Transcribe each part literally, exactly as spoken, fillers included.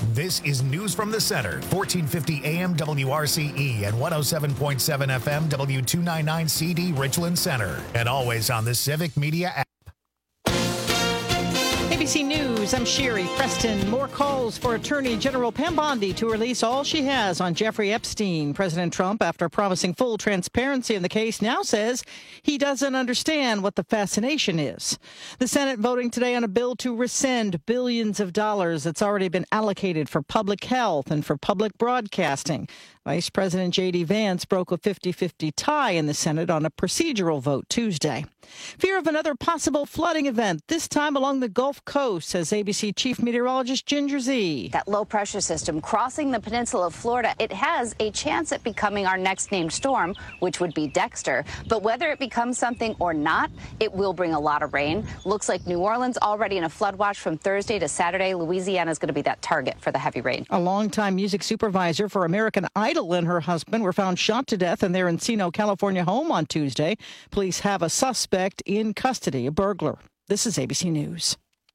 This is News from the Center, fourteen fifty A M W R C E and one oh seven point seven F M W two ninety-nine C D Richland Center. And always on the Civic Media app. A B C News, I'm Sherry Preston. More calls for Attorney General Pam Bondi to release all she has on Jeffrey Epstein. President Trump, after promising full transparency in the case, now says he doesn't understand what the fascination is. The Senate voting today on a bill to rescind billions of dollars that's already been allocated for public health and for public broadcasting. Vice President J D. Vance broke a fifty-fifty tie in the Senate on a procedural vote Tuesday. Fear of another possible flooding event, this time along the Gulf Coast, says A B C Chief Meteorologist Ginger Zee. That low-pressure system crossing the peninsula of Florida, it has a chance at becoming our next named storm, which would be Dexter. But whether it becomes something or not, it will bring a lot of rain. Looks like New Orleans already in a flood watch from Thursday to Saturday. Louisiana is going to be that target for the heavy rain. A longtime music supervisor for American Idol and her husband were found shot to death in their Encino, California home on Tuesday. Police have a suspect in custody, a burglar. This is A B C News.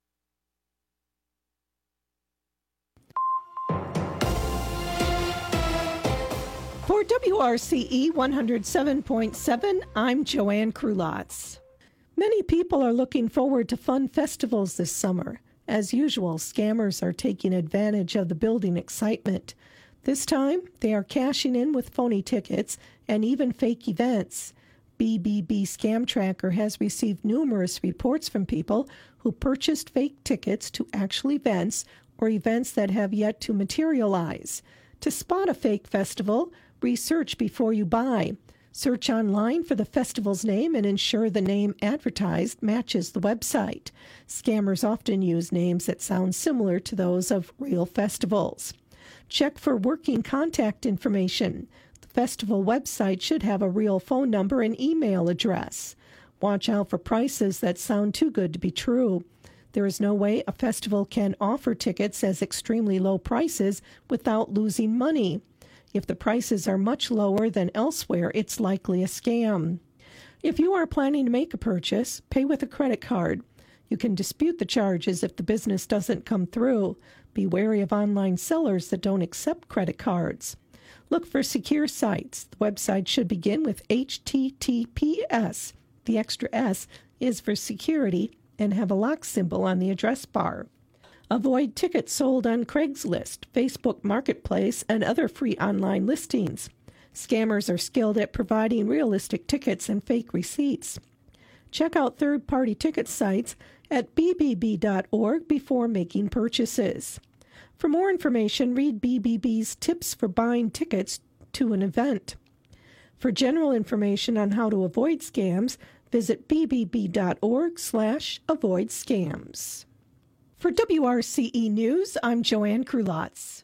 For W R C E one oh seven point seven, I'm Joanne Krulotz. Many people are looking forward to fun festivals this summer. As usual, scammers are taking advantage of the building excitement. This time, they are cashing in with phony tickets and even fake events. B B B Scam Tracker has received numerous reports from people who purchased fake tickets to actual events or events that have yet to materialize. To spot a fake festival, research before you buy. Search online for the festival's name and ensure the name advertised matches the website. Scammers often use names that sound similar to those of real festivals. Check for working contact information. The festival website should have a real phone number and email address. Watch out for prices that sound too good to be true. There is no way a festival can offer tickets as extremely low prices without losing money. If the prices are much lower than elsewhere, it's likely a scam. If you are planning to make a purchase, pay with a credit card. You can dispute the charges if the business doesn't come through. Be wary of online sellers that don't accept credit cards. Look for secure sites. The website should begin with H T T P S. The extra S is for security and have a lock symbol on the address bar. Avoid tickets sold on Craigslist, Facebook Marketplace, and other free online listings. Scammers are skilled at providing realistic tickets and fake receipts. Check out third-party ticket sites at B B B dot org before making purchases. For more information, read B B B's tips for buying tickets to an event. For general information on how to avoid scams, visit B B B dot org slash avoid scams. For W R C E News, I'm Joanne Krulotz.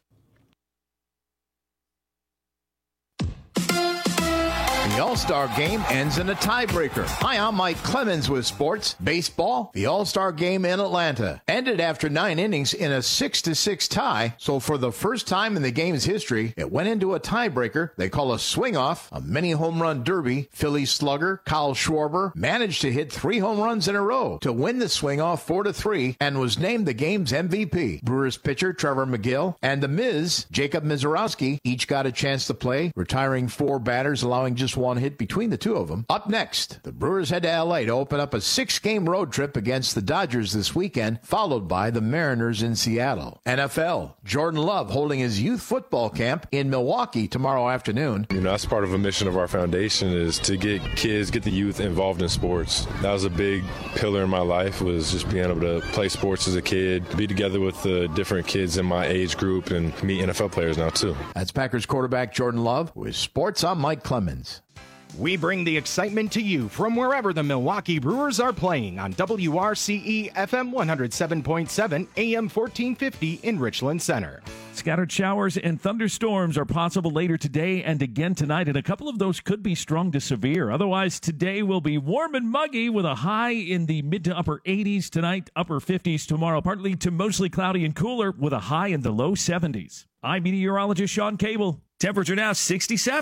The All-Star Game ends in a tiebreaker. Hi, I'm Mike Clemens with sports. Baseball, the All-Star Game in Atlanta ended after nine innings in a six to six tie. So for the first time in the game's history, it went into a tiebreaker they call a swing-off, a mini home run derby. Philly slugger Kyle Schwarber managed to hit three home runs in a row to win the swing-off four to three and was named the game's M V P. Brewers pitcher Trevor McGill and the Miz, Jacob Mizorowski, each got a chance to play, retiring four batters, allowing just one hit between the two of them. Up next, the Brewers head to L A to open up a six-game road trip against the Dodgers this weekend, followed by the Mariners in Seattle. N F L, Jordan Love holding his youth football camp in Milwaukee tomorrow afternoon. You know, that's part of a mission of our foundation is to get kids, get the youth involved in sports. That was a big pillar in my life, was just being able to play sports as a kid, be together with the different kids in my age group, and meet N F L players now, too. That's Packers quarterback Jordan Love. With sports, I'm Mike Clemens. We bring the excitement to you from wherever the Milwaukee Brewers are playing on W R C E F M one oh seven point seven, A M fourteen fifty in Richland Center. Scattered showers and thunderstorms are possible later today and again tonight, and a couple of those could be strong to severe. Otherwise, today will be warm and muggy with a high in the mid to upper eighties. Tonight, upper fifties. Tomorrow, partly to mostly cloudy and cooler with a high in the low seventies. I'm meteorologist Sean Cable. Temperature now sixty-seven.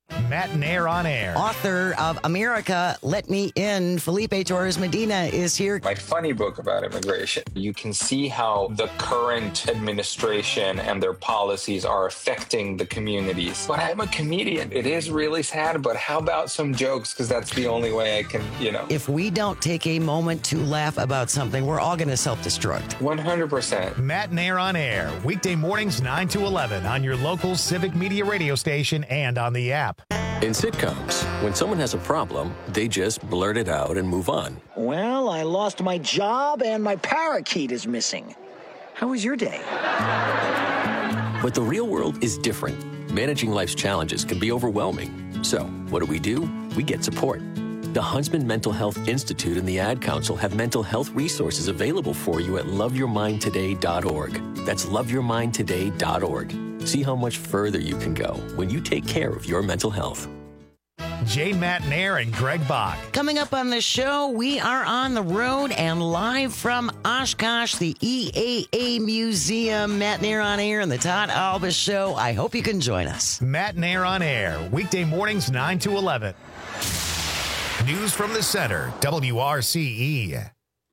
Matt Nair on air. Author of America, Let Me In, Felipe Torres Medina is here. My funny book about immigration. You can see how the current administration and their policies are affecting the communities. But I'm a comedian. It is really sad, but how about some jokes? Because that's the only way I can, you know. If we don't take a moment to laugh about something, we're all going to self-destruct. one hundred percent. Matt Nair on air, weekday mornings nine to eleven on your local Civic Media radio station and on the app. In sitcoms, when someone has a problem, they just blurt it out and move on. Well, I lost my job and my parakeet is missing. How was your day? But the real world is different. Managing life's challenges can be overwhelming. So, what do we do? We get support. The Huntsman Mental Health Institute and the Ad Council have mental health resources available for you at love your mind today dot org. That's love your mind today dot org. See how much further you can go when you take care of your mental health. Jay, Matt Nair, and Greg Bach. Coming up on the show, we are on the road and live from Oshkosh, the E A A Museum. Matt Nair on air and the Todd Albus Show. I hope you can join us. Matt Nair on air, weekday mornings nine to eleven. News from the center, W R C E.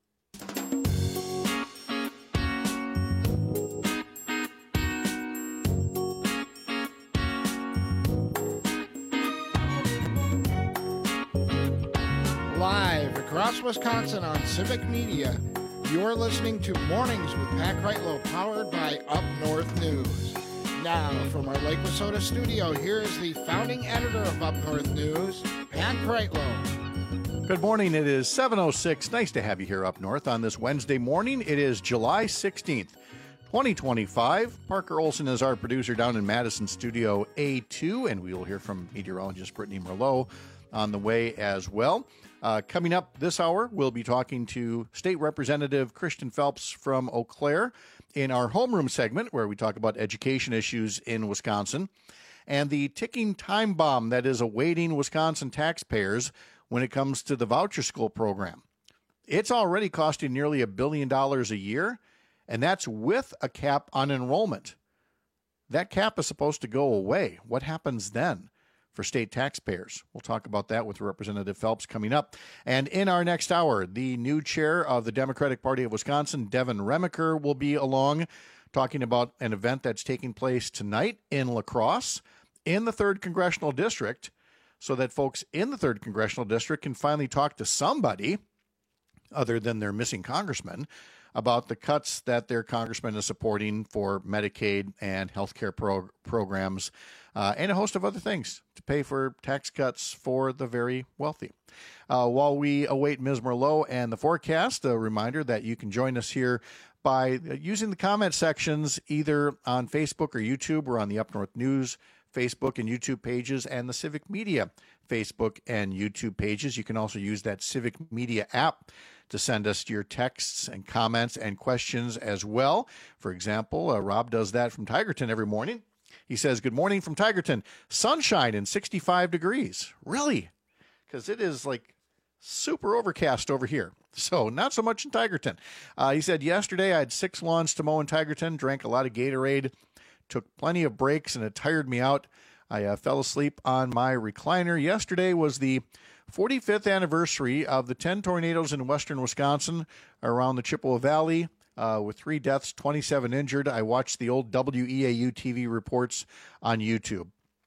Live across Wisconsin on Civic Media, you're listening to Mornings with Pat Kreitlow, powered by Up North News. Now, from our Lake Wissota studio, here is the founding editor of Up North News, Pat Kreitlow. Good morning. It is seven oh six. Nice to have you here up north on this Wednesday morning. It is July sixteenth, twenty twenty-five. Parker Olson is our producer down in Madison Studio A two, and we will hear from meteorologist Brittany Merlot on the way as well. Uh, coming up this hour, we'll be talking to State Representative Christian Phelps from Eau Claire in our homeroom segment, where we talk about education issues in Wisconsin and the ticking time bomb that is awaiting Wisconsin taxpayers when it comes to the voucher school program. It's already costing nearly a billion dollars a year, and that's with a cap on enrollment. That cap is supposed to go away. What happens then for state taxpayers? We'll talk about that with Representative Phelps coming up. And in our next hour, the new chair of the Democratic Party of Wisconsin, Devin Remaker, will be along talking about an event that's taking place tonight in La Crosse in the third Congressional District, so that folks in the third Congressional District can finally talk to somebody other than their missing congressman about the cuts that their congressman is supporting for Medicaid and health care pro- programs uh, and a host of other things to pay for tax cuts for the very wealthy. Uh, while we await Miz Merlot and the forecast, a reminder that you can join us here by using the comment sections either on Facebook or YouTube. We're on the Up North News Facebook and YouTube pages and the Civic Media Facebook and YouTube pages. You can also use that Civic Media app to send us your texts and comments and questions as well. For example, uh, Rob does that from Tigerton every morning. He says, "Good morning from Tigerton. Sunshine and sixty-five degrees. Really? Because it is like super overcast over here. So not so much in Tigerton." Uh, he said, "Yesterday I had six lawns to mow in Tigerton, drank a lot of Gatorade, took plenty of breaks, and it tired me out. I uh, fell asleep on my recliner. Yesterday was the forty-fifth anniversary of the ten tornadoes in western Wisconsin around the Chippewa Valley, uh, with three deaths, twenty-seven injured. I watched the old W E A U T V reports on YouTube."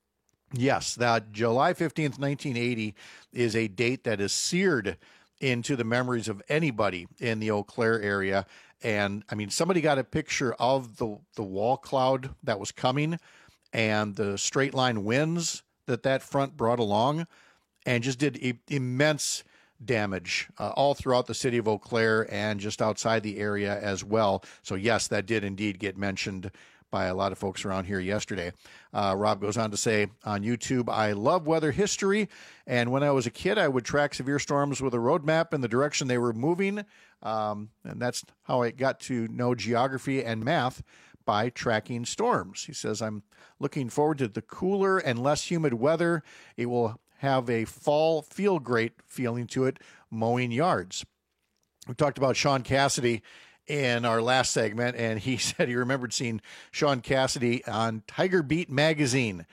Yes, that July fifteenth, nineteen eighty is a date that is seared into the memories of anybody in the Eau Claire area. And I mean, somebody got a picture of the, the wall cloud that was coming and the straight line winds that that front brought along, and just did e- immense damage uh, all throughout the city of Eau Claire and just outside the area as well. So yes, that did indeed get mentioned by a lot of folks around here yesterday. Uh, Rob goes on to say on YouTube, "I love weather history, and when I was a kid, I would track severe storms with a road map in the direction they were moving, um, and that's how I got to know geography and math, by tracking storms." He says, "I'm looking forward to the cooler and less humid weather. It will have a fall feel great feeling to it, mowing yards." We talked about Sean Cassidy in our last segment, and he said he remembered seeing Sean Cassidy on Tiger Beat magazine.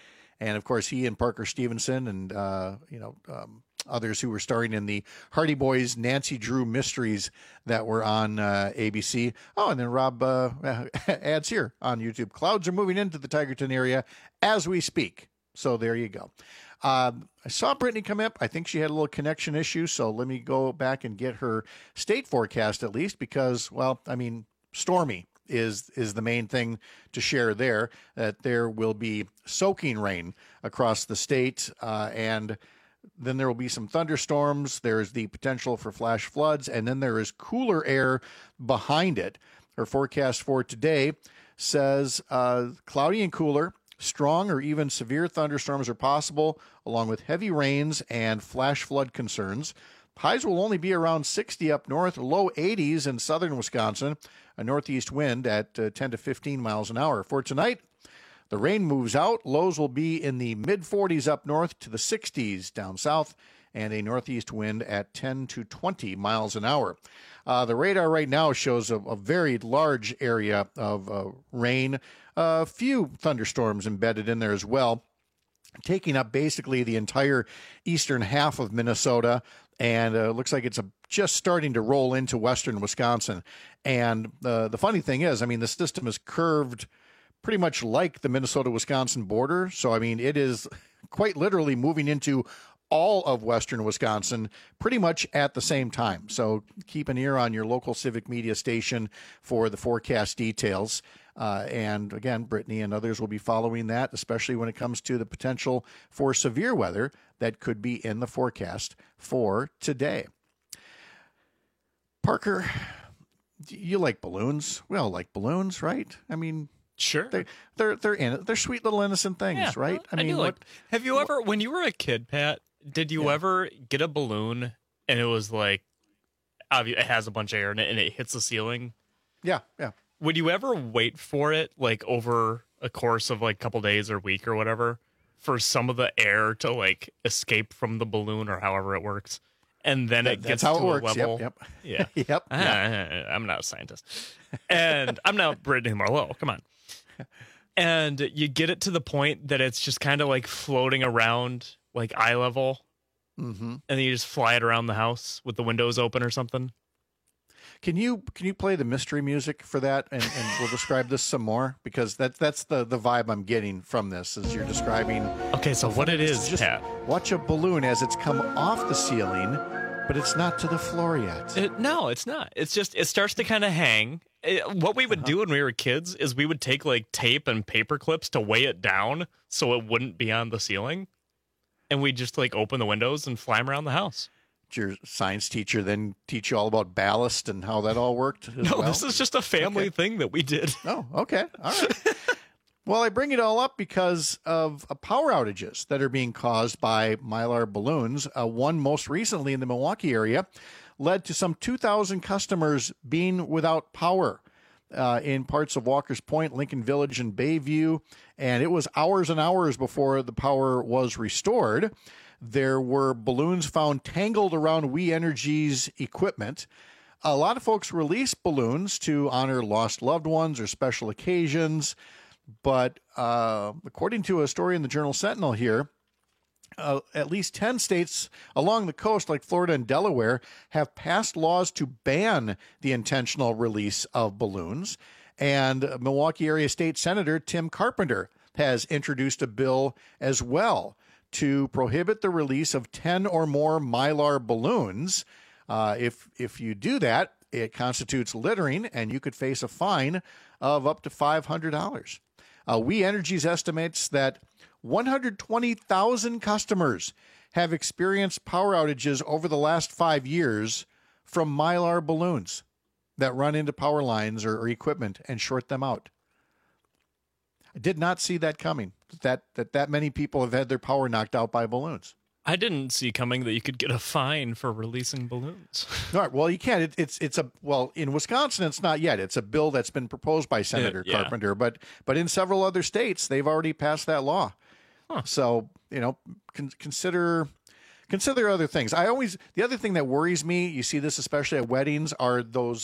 And of course, he and Parker Stevenson and, uh, you know, um, others who were starring in the Hardy Boys Nancy Drew mysteries that were on uh, A B C. Oh, and then Rob uh, adds here on YouTube. Clouds are moving into the Tigerton area as we speak. So there you go. Uh, I saw Brittany come up. I think she had a little connection issue. So let me go back and get her state forecast at least because, well, I mean, stormy is is the main thing to share there. That there will be soaking rain across the state uh, and then there will be some thunderstorms. There's the potential for flash floods, and then there is cooler air behind it. Her forecast for today says uh, cloudy and cooler, strong or even severe thunderstorms are possible, along with heavy rains and flash flood concerns. Highs will only be around sixty up north, low eighties in southern Wisconsin, a northeast wind at uh, ten to fifteen miles an hour. For tonight, the rain moves out. Lows will be in the mid forties up north to the sixties down south, and a northeast wind at ten to twenty miles an hour. Uh, the radar right now shows a, a very large area of uh, rain, a few thunderstorms embedded in there as well, taking up basically the entire eastern half of Minnesota, and uh, looks like it's a, just starting to roll into western Wisconsin. And uh, the funny thing is, I mean, the system is curved pretty much like the Minnesota-Wisconsin border. So, I mean, it is quite literally moving into all of western Wisconsin pretty much at the same time. So keep an ear on your local civic media station for the forecast details. Uh, and again, Brittany and others will be following that, especially when it comes to the potential for severe weather that could be in the forecast for today. Parker, you like balloons. We all like balloons, right? I mean, sure. They're they're they're, in, they're sweet little innocent things, yeah, right? I, I mean, like, what, have you ever, when you were a kid, Pat, did you yeah. ever get a balloon and it was like, it has a bunch of air in it and it hits the ceiling? Yeah, yeah. Would you ever wait for it, like over a course of like a couple days or week or whatever, for some of the air to like escape from the balloon or however it works? And then that, it gets how to it works. a level. Yep, yep. Yeah. yep. I, I, I'm not a scientist. And I'm not Brittany Marlowe. Come on. And you get it to the point that it's just kind of like floating around like eye level. Mm-hmm. And then you just fly it around the house with the windows open or something. Can you can you play the mystery music for that, and, and we'll describe this some more, because that's that's the, the vibe I'm getting from this as you're describing. Okay, so what it is, just Pat. Watch a balloon as it's come off the ceiling, but it's not to the floor yet. It, no, it's not. It's just it starts to kind of hang. It, what we would uh-huh. do when we were kids is we would take like tape and paper clips to weigh it down so it wouldn't be on the ceiling, and we'd just like open the windows and fly them around the house. Your science teacher then teach you all about ballast and how that all worked as no, well? This is just a family okay. thing that we did. Oh, okay. All right. Well, I bring it all up because of uh, power outages that are being caused by Mylar balloons. Uh, one most recently in the Milwaukee area led to some two thousand customers being without power uh, in parts of Walker's Point, Lincoln Village, and Bayview. And it was hours and hours before the power was restored. There were balloons found tangled around We Energy's equipment. A lot of folks release balloons to honor lost loved ones or special occasions. But uh, according to a story in the Journal Sentinel here, uh, at least ten states along the coast, like Florida and Delaware, have passed laws to ban the intentional release of balloons. And Milwaukee area State Senator Tim Carpenter has introduced a bill as well to prohibit the release of ten or more Mylar balloons. Uh, if if you do that, it constitutes littering, and you could face a fine of up to five hundred dollars. Uh, We Energies estimates that one hundred twenty thousand customers have experienced power outages over the last five years from Mylar balloons that run into power lines or, or equipment and short them out. I did not see that coming, that, that that many people have had their power knocked out by balloons. I didn't see coming that you could get a fine for releasing balloons. All right, well, you can. It, it's it's a well in Wisconsin, it's not yet. It's a bill that's been proposed by Senator yeah. Carpenter, but but in several other states, they've already passed that law. Huh. So you know, con- consider consider other things. I always the other thing that worries me, you see this especially at weddings, are those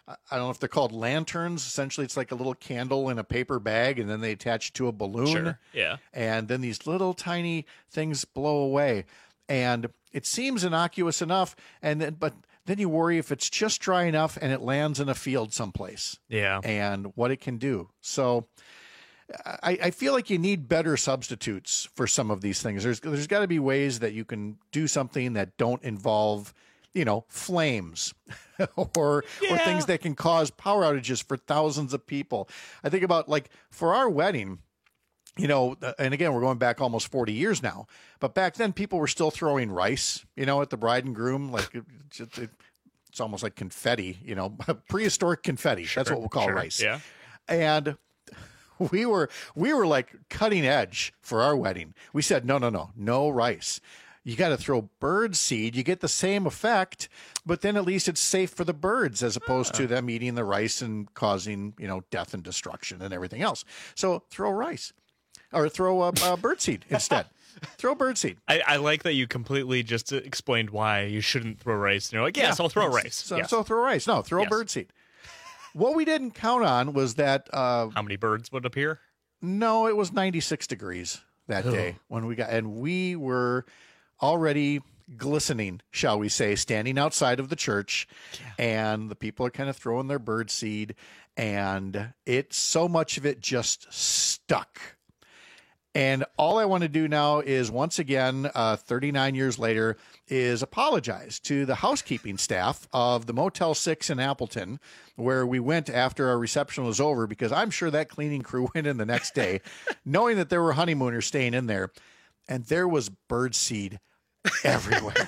I don't know if they're called lanterns. Essentially, it's like a little candle in a paper bag, and then they attach it to a balloon. Sure. Yeah. And then these little tiny things blow away. And it seems innocuous enough, and then but then you worry if it's just dry enough and it lands in a field someplace. Yeah. And what it can do. So I, I feel like you need better substitutes for some of these things. There's there's got to be ways that you can do something that don't involve, you know, flames or Yeah. or things that can cause power outages for thousands of people. I think about, like, for our wedding, you know, and again, we're going back almost forty years now, but back then people were still throwing rice, you know, at the bride and groom. Like it, it, it, it's almost like confetti, you know, prehistoric confetti. Sure, That's what we'll call sure, rice. yeah. And we were, we were like cutting edge for our wedding. We said, no, no, no, no rice. You got to throw bird seed. You get the same effect, but then at least it's safe for the birds as opposed to them eating the rice and causing, you know, death and destruction and everything else. So throw rice. Or throw a uh, birdseed instead. Throw birdseed. I, I like that you completely just explained why you shouldn't throw rice. And you're like, yes, I'll throw rice. So, Yes. so throw rice. No, throw Yes. birdseed. What we didn't count on was that. Uh, How many birds would appear? No, it was ninety-six degrees that Ugh. day when we got, and we were already glistening, shall we say, standing outside of the church, and the people are kind of throwing their birdseed, and it so much of it just stuck. And all I want to do now is, once again, uh, thirty-nine years later, is apologize to the housekeeping staff of the Motel six in Appleton, where we went after our reception was over, because I'm sure that cleaning crew went in the next day, knowing that there were honeymooners staying in there, and there was birdseed everywhere.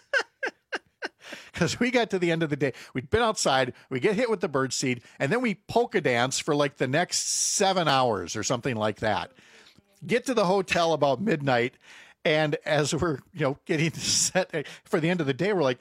Because we got to the end of the day, we'd been outside, we get hit with the birdseed, and then we polka dance for like the next seven hours or something like that. Get to the hotel about midnight, and as we're, you know, getting set for the end of the day, we're like,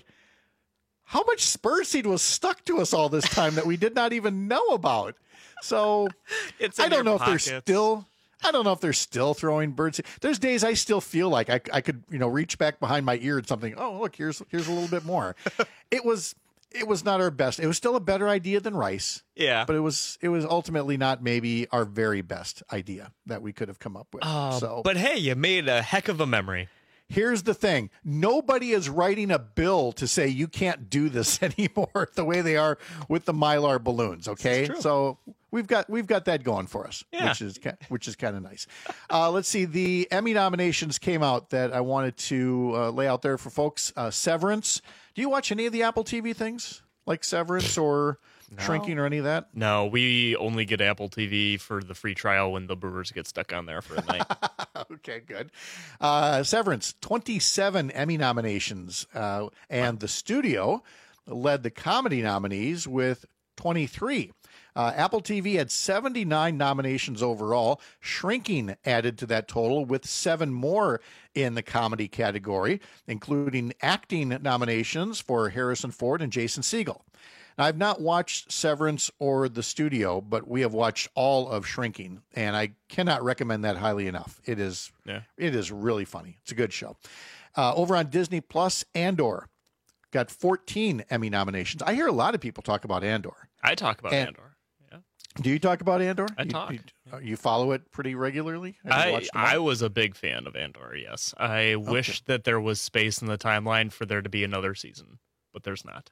how much birdseed was stuck to us all this time that we did not even know about? So It's in I don't your know if pockets. they're still I don't know if they're still throwing birdseed. There's days I still feel like I, I could, you know, reach back behind my ear and something. Oh, look, here's here's a little bit more. It was it was not our best. It was still a better idea than rice. Yeah. But it was it was ultimately not maybe our very best idea that we could have come up with. Oh, so but hey, you made a heck of a memory. here's the thing. Nobody is writing a bill to say you can't do this anymore the way they are with the Mylar balloons, okay? So we've got we've got that going for us, Yeah. which is ki- which is kind of nice. Uh, let's see. The Emmy nominations came out that I wanted to uh, lay out there for folks. Uh, Severance. Do you watch any of the Apple T V things like Severance or Shrinking or any of that? No, we only get Apple T V for the free trial when the Brewers get stuck on there for a night. Okay, good. Uh, Severance, twenty-seven Emmy nominations, uh, and the studio led the comedy nominees with twenty-three. Uh, Apple T V had seventy-nine nominations overall. Shrinking added to that total with seven more in the comedy category, including acting nominations for Harrison Ford and Jason Segel. Now, I've not watched Severance or The Studio, but we have watched all of Shrinking, and I cannot recommend that highly enough. It is, Yeah. it is really funny. It's a good show. Uh, over on Disney Plus, Andor got fourteen Emmy nominations. I hear a lot of people talk about Andor. I talk about And- Andor. Yeah. Do you talk about Andor? I You- talk. You, uh, you follow it pretty regularly? Have you I, watched them all? I was a big fan of Andor, yes. I wish that there was space in the timeline for there to be another season, but there's not.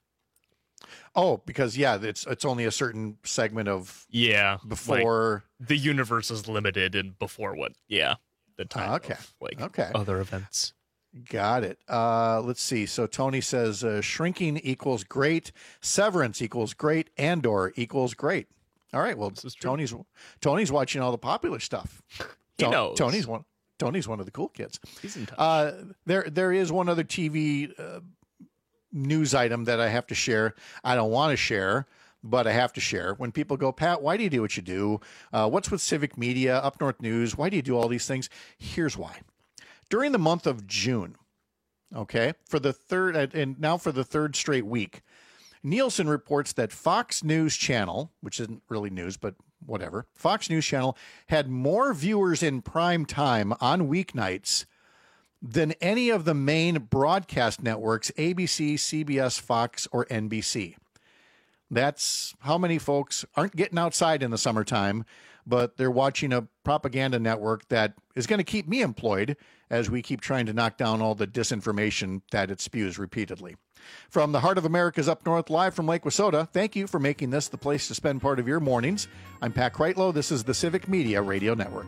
Oh, because yeah, it's it's only a certain segment of Yeah. before. like, the universe is limited and before what? Yeah. The time Ah, okay. of, like Okay. other events. Got it. Uh, let's see. So Tony says uh, Shrinking equals great, Severance equals great, Andor equals great. All right. Well, Tony's Tony's watching all the popular stuff. He To- knows. Tony's one. Tony's one of the cool kids. He's in touch. Uh, there there is one other T V uh, news item that I have to share. I don't want to share, but I have to share. When people go, Pat, why do you do what you do? Uh, what's with Civic Media, Up North News? Why do you do all these things? Here's why. During the month of June, okay, for the third, and now for the third straight week, Nielsen reports that Fox News Channel, which isn't really news, but whatever, Fox News Channel had more viewers in prime time on weeknights than any of the main broadcast networks, A B C, C B S, Fox, or N B C. That's how many folks aren't getting outside in the summertime, but they're watching a propaganda network that is going to keep me employed as we keep trying to knock down all the disinformation that it spews repeatedly. From the heart of America's Up North, live from Lake Wissota, thank you for making this the place to spend part of your mornings. I'm Pat Kreitlow. This is the Civic Media Radio Network.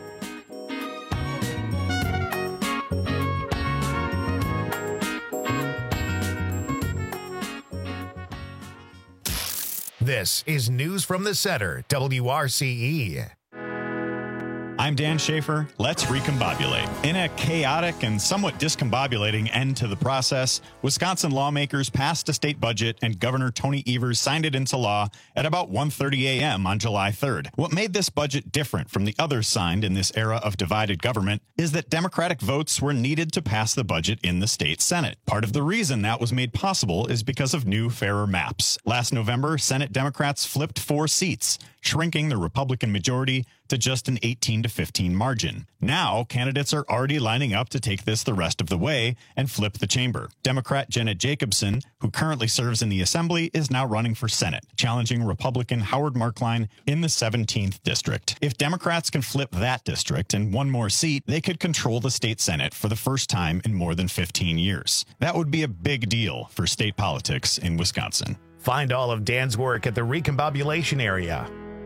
This is News from the Center, W R C E. I'm Dan Schaefer. Let's recombobulate. In a chaotic and somewhat discombobulating end to the process, Wisconsin lawmakers passed a state budget and Governor Tony Evers signed it into law at about one thirty a.m. on July third. What made this budget different from the others signed in this era of divided government is that Democratic votes were needed to pass the budget in the state Senate. Part of the reason that was made possible is because of new, fairer maps. Last November, Senate Democrats flipped four seats, shrinking the Republican majority to just an eighteen to fifteen margin. Now, candidates are already lining up to take this the rest of the way and flip the chamber. Democrat Janet Jacobson, who currently serves in the Assembly, is now running for Senate, challenging Republican Howard Markline in the seventeenth district. If Democrats can flip that district and one more seat, they could control the state Senate for the first time in more than fifteen years. That would be a big deal for state politics in Wisconsin. Find all of Dan's work at the Recombobulation Area.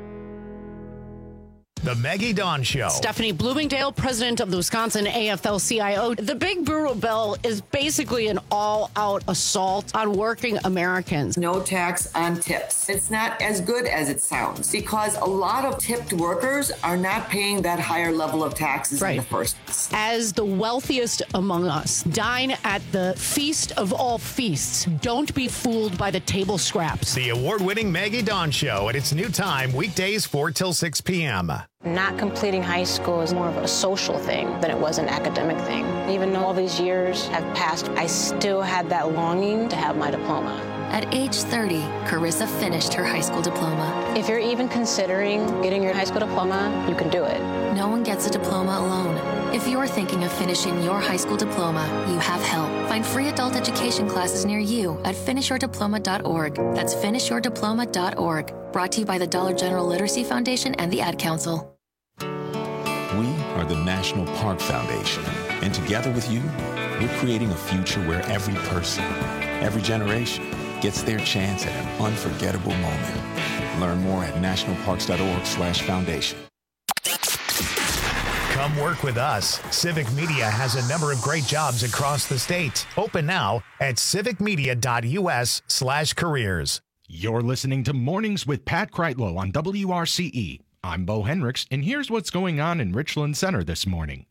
The Maggie Dawn Show. Stephanie Bloomingdale, president of the Wisconsin A F L C I O. The Big Brewer Bill is basically an all-out assault on working Americans. No tax on tips. It's not as good as it sounds because a lot of tipped workers are not paying that higher level of taxes right. in the first place. As the wealthiest among us, dine at the feast of all feasts. Don't be fooled by the table scraps. The award-winning Maggie Dawn Show at its new time, weekdays four till six p.m. Not completing high school is more of a social thing than it was an academic thing. Even though all these years have passed, I still had that longing to have my diploma. At age thirty, Carissa finished her high school diploma. If you're even considering getting your high school diploma, you can do it. No one gets a diploma alone. If you're thinking of finishing your high school diploma, you have help. Find free adult education classes near you at finish your diploma dot org. That's finish your diploma dot org. Brought to you by the Dollar General Literacy Foundation and the Ad Council. We are the National Park Foundation, and together with you, we're creating a future where every person, every generation, gets their chance at an unforgettable moment. Learn more at national parks dot org slash foundation. Come work with us. Civic Media has a number of great jobs across the state. Open now at civic media dot u s slash careers. You're listening to Mornings with Pat Kreitlow on W R C E. I'm Bo Hendricks, and here's what's going on in Richland Center this morning.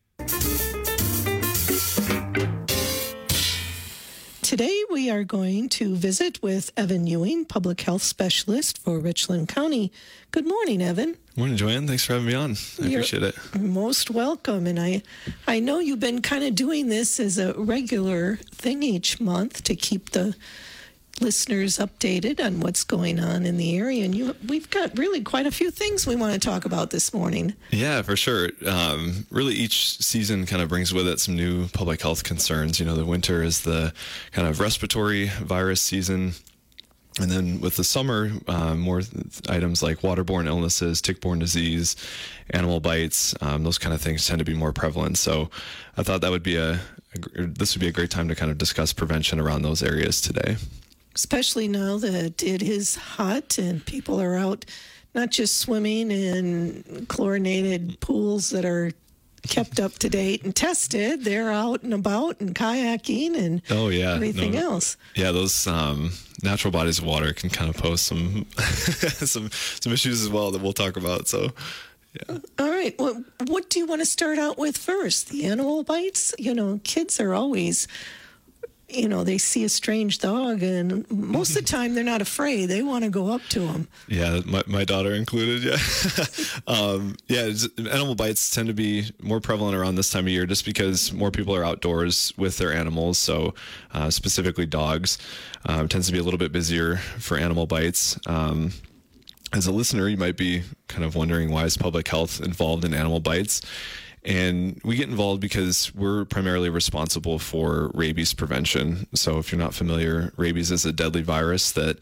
Today we are going to visit with Evan Ewing, public health specialist for Richland County. Good morning, Evan. Morning, Joanne. Thanks for having me on. I You're appreciate it. Most welcome. And I, I know you've been kind of doing this as a regular thing each month to keep the listeners updated on what's going on in the area. And you, we've got really quite a few things we want to talk about this morning. Yeah, for sure. Um, really, each season kind of brings with it some new public health concerns. You know, the winter is the kind of respiratory virus season. And then with the summer, uh, more th- items like waterborne illnesses, tick-borne disease, animal bites, um, those kind of things tend to be more prevalent. So I thought that would be a, a this would be a great time to kind of discuss prevention around those areas today. Especially now that it is hot and people are out not just swimming in chlorinated pools that are kept up to date and tested. They're out and about and kayaking and oh, yeah. everything no, else. Yeah, those um, natural bodies of water can kind of pose some some some issues as well that we'll talk about. So, yeah. All right. Well, what do you want to start out with first? The animal bites? You know, kids are always, you know, they see a strange dog and most of the time they're not afraid. They want to go up to them. Yeah, my, my daughter included, yeah. um, yeah, animal bites tend to be more prevalent around this time of year just because more people are outdoors with their animals. So uh, specifically dogs um, tends to be a little bit busier for animal bites. Um, as a listener, you might be kind of wondering why is public health involved in animal bites? And we get involved because we're primarily responsible for rabies prevention. So if you're not familiar, rabies is a deadly virus that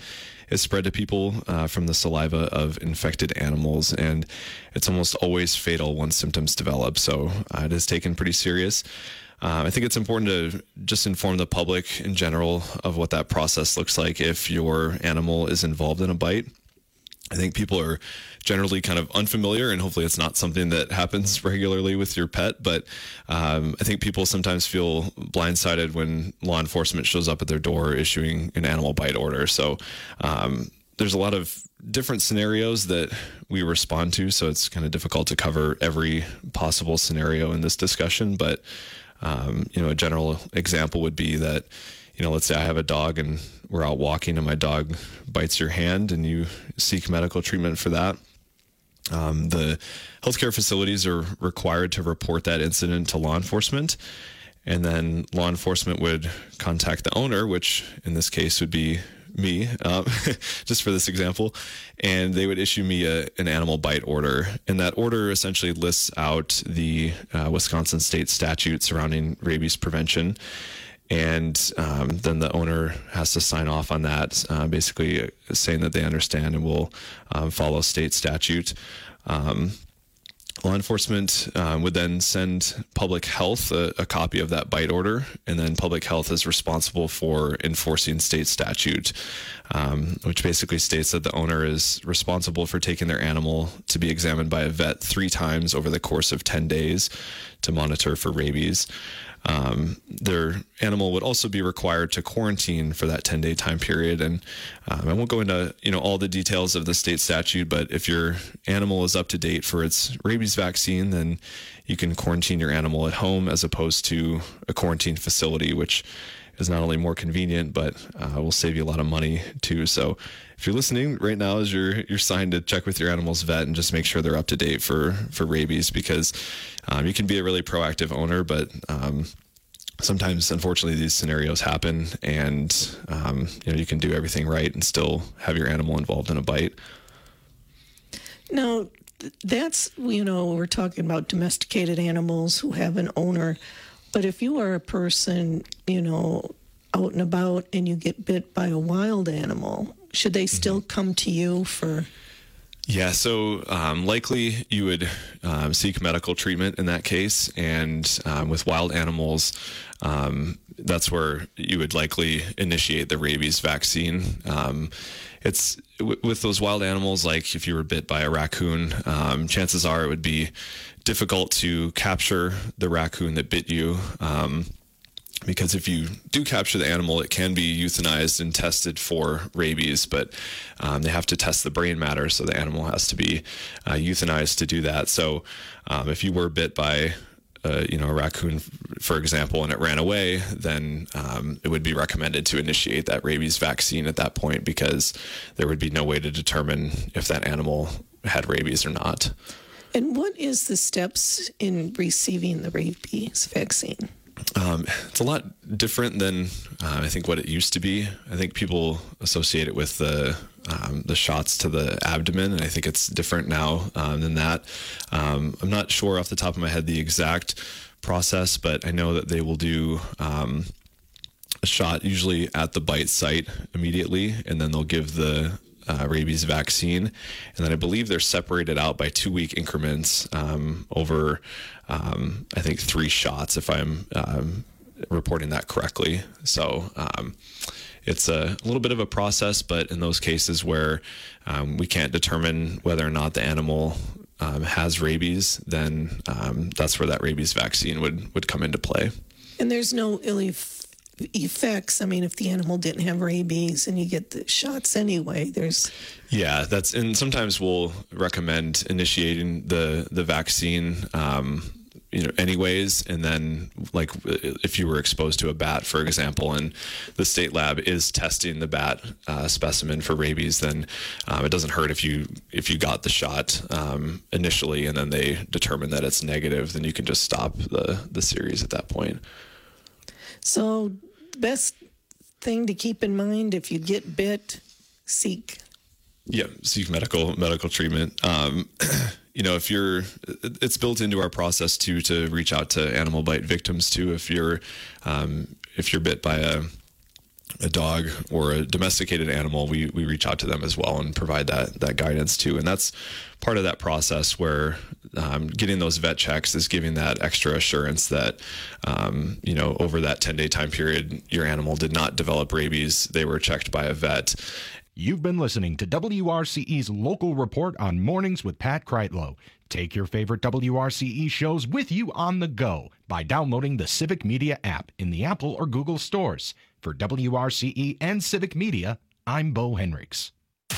is spread to people uh, from the saliva of infected animals, and it's almost always fatal once symptoms develop. So uh, it is taken pretty serious. Uh, I think it's important to just inform the public in general of what that process looks like if your animal is involved in a bite. I think people are generally kind of unfamiliar, and hopefully it's not something that happens regularly with your pet. But um, I think people sometimes feel blindsided when law enforcement shows up at their door issuing an animal bite order. So um, there's a lot of different scenarios that we respond to. So it's kind of difficult to cover every possible scenario in this discussion. But um, you know, a general example would be that, you know, let's say I have a dog and we're out walking and my dog bites your hand and you seek medical treatment for that. Um, the healthcare facilities are required to report that incident to law enforcement, and then law enforcement would contact the owner, which in this case would be me, um, just for this example, and they would issue me a, an animal bite order. And that order essentially lists out the uh, Wisconsin state statute surrounding rabies prevention. And um, then the owner has to sign off on that, uh, basically saying that they understand and will um, follow state statute. Um, law enforcement uh, would then send public health a, a copy of that bite order, and then public health is responsible for enforcing state statute, um, which basically states that the owner is responsible for taking their animal to be examined by a vet three times over the course of ten days to monitor for rabies. Um, their animal would also be required to quarantine for that ten day time period. And um, I won't go into, you know, all the details of the state statute, but if your animal is up to date for its rabies vaccine, then you can quarantine your animal at home as opposed to a quarantine facility, which is not only more convenient, but uh, will save you a lot of money too. So if you're listening right now, is your your sign to check with your animal's vet and just make sure they're up to date for for rabies, because um, you can be a really proactive owner, but um, sometimes, unfortunately, these scenarios happen, and um, you know, you can do everything right and still have your animal involved in a bite. Now, that's, you know, we're talking about domesticated animals who have an owner. But if you are a person, you know, out and about and you get bit by a wild animal, should they still come to you for... Yeah, so um, likely you would um, seek medical treatment in that case. And um, with wild animals, um, that's where you would likely initiate the rabies vaccine. Um, it's w- with those wild animals, like if you were bit by a raccoon, um, chances are it would be difficult to capture the raccoon that bit you. Um, Because if you do capture the animal, it can be euthanized and tested for rabies, but um, they have to test the brain matter, so the animal has to be uh, euthanized to do that. So um, if you were bit by uh, you know, a raccoon, for example, and it ran away, then um, it would be recommended to initiate that rabies vaccine at that point, because there would be no way to determine if that animal had rabies or not. And what is the steps in receiving the rabies vaccine? Um, it's a lot different than uh, I think what it used to be. I think people associate it with the um, the shots to the abdomen, and I think it's different now um, than that. Um, I'm not sure off the top of my head the exact process, but I know that they will do um, a shot usually at the bite site immediately, and then they'll give the Uh, rabies vaccine, and then I believe they're separated out by two-week increments um, over, um, I think, three shots, if I'm um, reporting that correctly. So um, it's a, a little bit of a process, but in those cases where um, we can't determine whether or not the animal um, has rabies, then um, that's where that rabies vaccine would, would come into play. And there's no ill effects. I mean, if the animal didn't have rabies and you get the shots anyway, there's... Yeah, that's, and sometimes we'll recommend initiating the, the vaccine, um, you know, anyways. And then like if you were exposed to a bat, for example, and the state lab is testing the bat uh, specimen for rabies, then um, it doesn't hurt if you, if you got the shot um, initially and then they determine that it's negative, then you can just stop the, the series at that point. So best thing to keep in mind, if you get bit, seek. Yeah, seek medical medical treatment. Um, you know, if you're, it's built into our process too to reach out to animal bite victims too. If you're, um, if you're bit by a a dog or a domesticated animal, we, we reach out to them as well and provide that, that guidance too. And that's part of that process where um, getting those vet checks is giving that extra assurance that, um, you know, over that ten day time period, your animal did not develop rabies. They were checked by a vet. You've been listening to W R C E's local report on Mornings with Pat Kreitlow. Take your favorite W R C E shows with you on the go by downloading the Civic Media app in the Apple or Google stores. For W R C E and Civic Media, I'm Bo Henriks.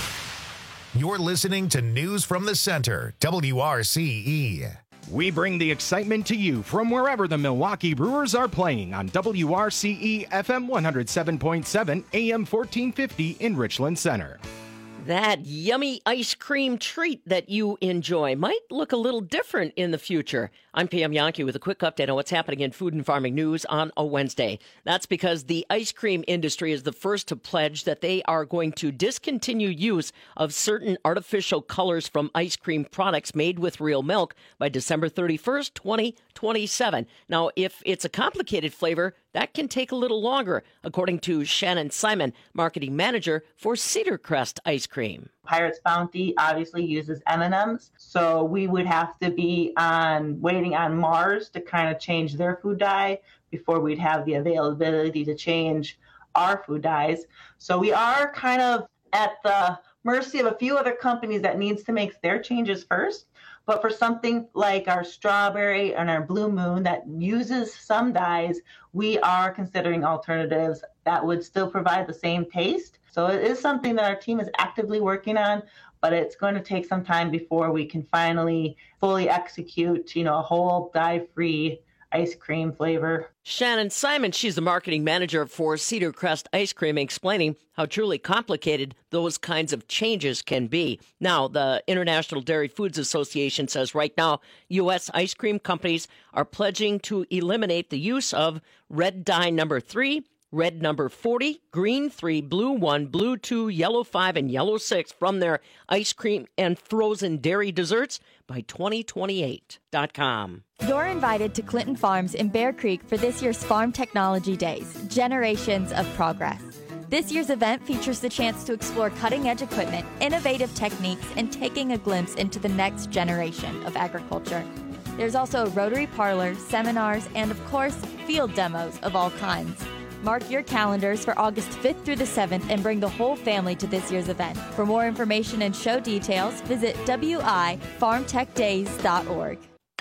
You're listening to News from the Center, W R C E. We bring the excitement to you from wherever the Milwaukee Brewers are playing on W R C E F M one oh seven point seven, A M fourteen fifty in Richland Center. That yummy ice cream treat that you enjoy might look a little different in the future. I'm Pam Yankee with a quick update on what's happening in food and farming news on a Wednesday. That's because the ice cream industry is the first to pledge that they are going to discontinue use of certain artificial colors from ice cream products made with real milk by December thirty-first, twenty twenty-seven. Now, if it's a complicated flavor, that can take a little longer, according to Shannon Simon, marketing manager for Cedar Crest Ice Cream. Pirates Bounty obviously uses M and M's, so we would have to be on waiting on Mars to kind of change their food dye before we'd have the availability to change our food dyes. So we are kind of at the mercy of a few other companies that needs to make their changes first. But for something like our strawberry and our Blue Moon that uses some dyes, we are considering alternatives that would still provide the same taste. So it is something that our team is actively working on, but it's going to take some time before we can finally fully execute, you know, a whole dye-free ice cream flavor. Shannon Simon, she's the marketing manager for Cedar Crest Ice Cream, explaining how truly complicated those kinds of changes can be. Now, the International Dairy Foods Association says right now, U S ice cream companies are pledging to eliminate the use of red dye number three, red number forty, green three, blue one, blue two, yellow five, and yellow six from their ice cream and frozen dairy desserts by twenty twenty-eight dot com. You're invited to Clinton Farms in Bear Creek for this year's Farm Technology Days, Generations of Progress. This year's event features the chance to explore cutting-edge equipment, innovative techniques, and taking a glimpse into the next generation of agriculture. There's also a Rotary Parlor, seminars, and of course, field demos of all kinds. Mark your calendars for August fifth through the seventh and bring the whole family to this year's event. For more information and show details, visit w i farm tech days dot org.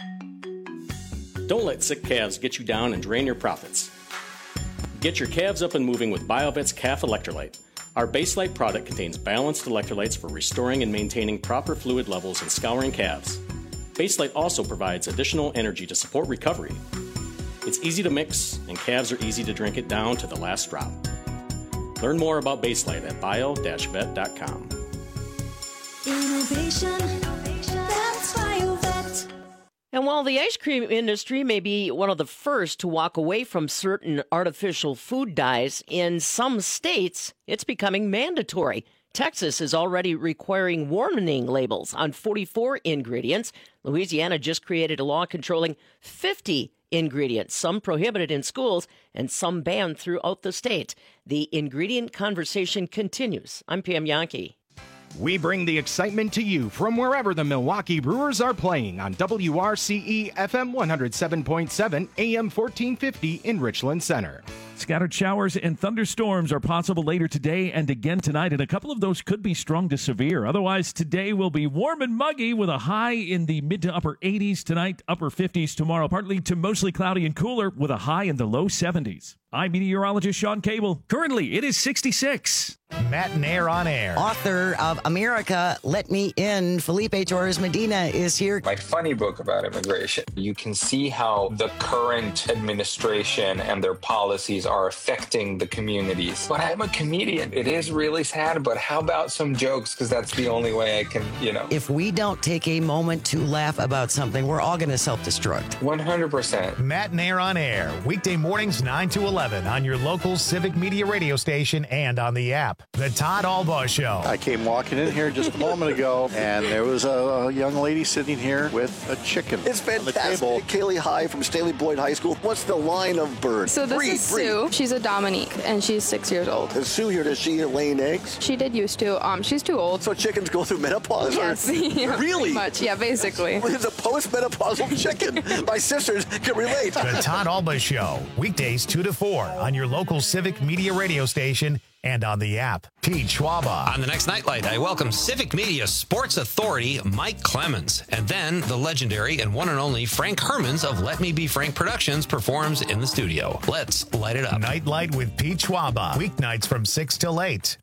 Don't let sick calves get you down and drain your profits. Get your calves up and moving with BioVet's Calf Electrolyte. Our Baselite product contains balanced electrolytes for restoring and maintaining proper fluid levels in scouring calves. Baselite also provides additional energy to support recovery. It's easy to mix, and calves are easy to drink it down to the last drop. Learn more about Baselite at bio dash vet dot com. Innovation, that's BioVet. And while the ice cream industry may be one of the first to walk away from certain artificial food dyes, in some states, it's becoming mandatory. Texas is already requiring warning labels on forty-four ingredients. Louisiana just created a law controlling fifty ingredients, some prohibited in schools and some banned throughout the state. The ingredient conversation continues. I'm Pam Yankee. We bring the excitement to you from wherever the Milwaukee Brewers are playing on W R C E F M one oh seven point seven, A M fourteen fifty in Richland Center. Scattered showers and thunderstorms are possible later today and again tonight, and a couple of those could be strong to severe. Otherwise, today will be warm and muggy with a high in the mid to upper eighties tonight, upper fifties tomorrow, partly to mostly cloudy and cooler with a high in the low seventies. I'm meteorologist Sean Cable. Currently, it is sixty-six. Matt Nair on air. Author of America, Let Me In, Felipe Torres Medina is here. My funny book about immigration. You can see how the current administration and their policies are affecting the communities. But I'm a comedian. It is really sad, but how about some jokes? Because that's the only way I can, you know. If we don't take a moment to laugh about something, we're all going to self-destruct. one hundred percent. Matt Nair on air. Weekday mornings nine to eleven on your local Civic Media radio station and on the app. The Todd Albaugh Show. I came walking in here just a moment ago, and there was a, a young lady sitting here with a chicken. It's fantastic. Kaylee High from Staley Boyd High School. What's the line of birds? So this breed, is breed. Sue. She's a Dominique, and she's six years old. Is Sue here? Does she laying eggs? She did used to. Um, she's too old. So chickens go through menopause? Yes. Or? Yeah, Really? pretty much. Yeah, basically. It's a post-menopausal chicken. My sisters can relate. The Todd Alba Show, weekdays two to four on your local Civic Media radio station and on the app. Pete Schwaba. On the next Nightlight, I welcome Civic Media Sports Authority Mike Clemens. And then the legendary and one and only Frank Hermans of Let Me Be Frank Productions performs in the studio. Let's light it up. Nightlight with Pete Schwaba. Weeknights from six till eight.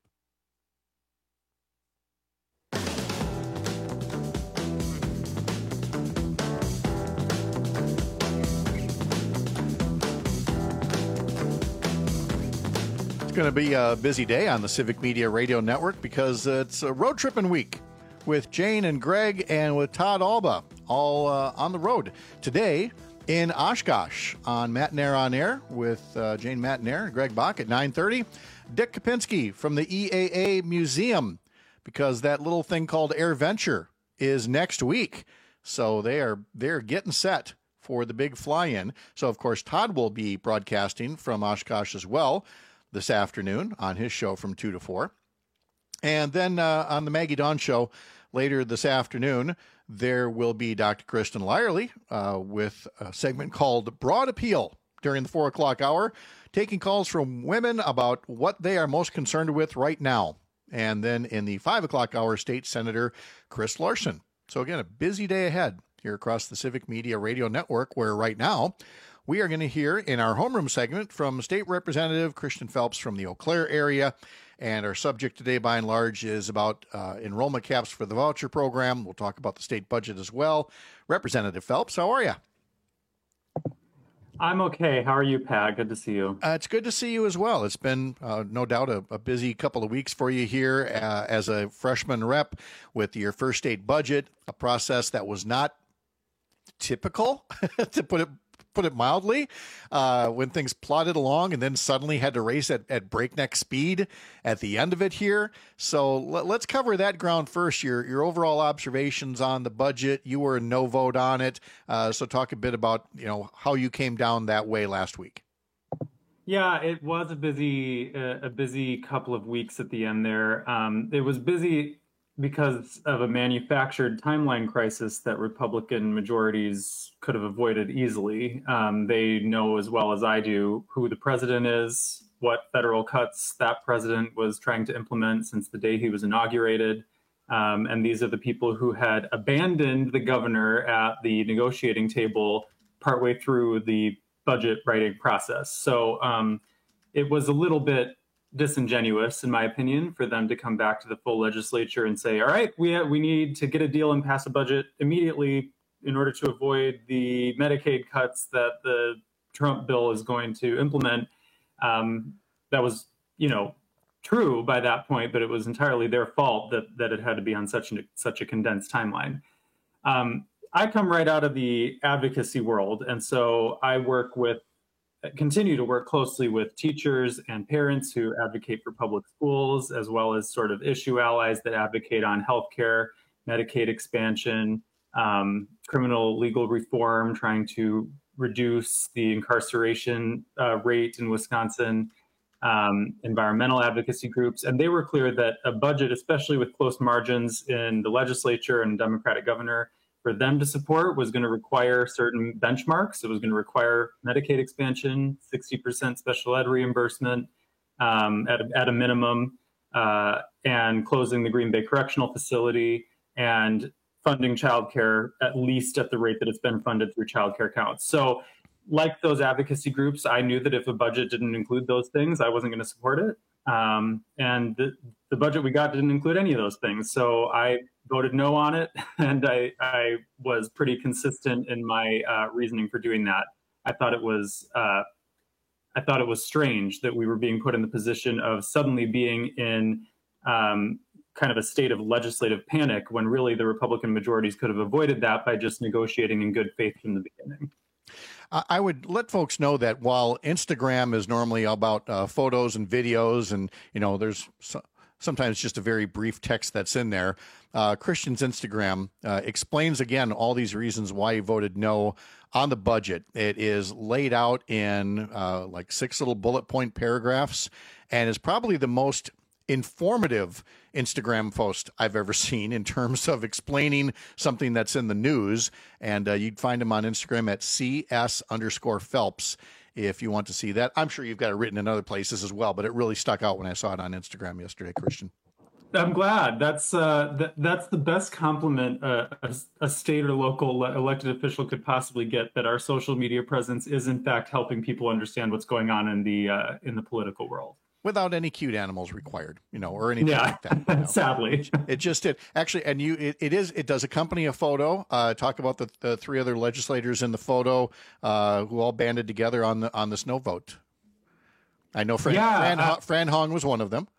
It's going to be a busy day on the Civic Media Radio Network because it's a road tripping week with Jane and Greg and with Todd Alba all uh, on the road. Today in Oshkosh on Matt and Air on Air with uh, Jane Matt and Air and Greg Bach at nine thirty. Dick Kapinski from the E A A Museum because that little thing called Air Venture is next week. So they are they're getting set for the big fly-in. So, of course, Todd will be broadcasting from Oshkosh as well this afternoon on his show from two to four. And then uh, on the Maggie Dawn Show later this afternoon, there will be Doctor Kristen Lyerly uh, with a segment called Broad Appeal during the four o'clock hour, taking calls from women about what they are most concerned with right now. And then in the five o'clock hour, State Senator Chris Larson. So again, a busy day ahead here across the Civic Media Radio Network, where right now we are going to hear in our homeroom segment from State Representative Christian Phelps from the Eau Claire area. And our subject today, by and large, is about uh, enrollment caps for the voucher program. We'll talk about the state budget as well. Representative Phelps, how are you? I'm okay. How are you, Pat? Good to see you. Uh, it's good to see you as well. It's been, uh, no doubt, a, a busy couple of weeks for you here uh, as a freshman rep with your first state budget, a process that was not typical, to put it put it mildly, uh, when things plodded along and then suddenly had to race at, at breakneck speed at the end of it here. So let, let's cover that ground first. Your your overall observations on the budget. You were a no vote on it. Uh, so talk a bit about, you know, how you came down that way last week. Yeah, it was a busy, uh, a busy couple of weeks at the end there. Um, it was busy because of a manufactured timeline crisis that Republican majorities could have avoided easily. Um, they know as well as I do who the president is, what federal cuts that president was trying to implement since the day he was inaugurated. Um, and these are the people who had abandoned the governor at the negotiating table partway through the budget writing process. So um, it was a little bit disingenuous, in my opinion, for them to come back to the full legislature and say, all right, we have, we need to get a deal and pass a budget immediately in order to avoid the Medicaid cuts that the Trump bill is going to implement. Um, that was, you know, true by that point, but it was entirely their fault that that it had to be on such a, such a condensed timeline. Um, I come right out of the advocacy world, and so I work with continue to work closely with teachers and parents who advocate for public schools, as well as sort of issue allies that advocate on healthcare, Medicaid expansion, um, criminal legal reform, trying to reduce the incarceration uh, rate in Wisconsin, um, environmental advocacy groups. And they were clear that a budget, especially with close margins in the legislature and Democratic governor, for them to support was going to require certain benchmarks. It was going to require Medicaid expansion, sixty percent special ed reimbursement um, at, a, at a minimum, uh, and closing the Green Bay Correctional Facility and funding childcare at least at the rate that it's been funded through childcare counts. So like those advocacy groups, I knew that if a budget didn't include those things, I wasn't going to support it. Um, and the, the budget we got didn't include any of those things. So I voted no on it. And I, I was pretty consistent in my uh, reasoning for doing that. I thought it was uh, I thought it was strange that we were being put in the position of suddenly being in um, kind of a state of legislative panic when really the Republican majorities could have avoided that by just negotiating in good faith from the beginning. I would let folks know that while Instagram is normally about uh, photos and videos, and you know, there's some, some sometimes just a very brief text that's in there. Uh, Christian's Instagram uh, explains again all these reasons why he voted no on the budget. It is laid out in uh, like six little bullet point paragraphs, and is probably the most informative Instagram post I've ever seen in terms of explaining something that's in the news. And uh, you'd find him on Instagram at cs underscore Phelps if you want to see that. I'm sure you've got it written in other places as well, but it really stuck out when I saw it on Instagram yesterday, Christian. I'm glad. That's uh, th- that's the best compliment uh, a, a state or local elected official could possibly get, that our social media presence is in fact helping people understand what's going on in the uh, in the political world. Without any cute animals required, you know, or anything yeah, like that. You know. Sadly. It just did. Actually, and you, it, it is, it does accompany a photo. Uh, talk about the, the three other legislators in the photo uh, who all banded together on the on this no vote. I know Fran, yeah, Fran, uh, Fran Hong was one of them.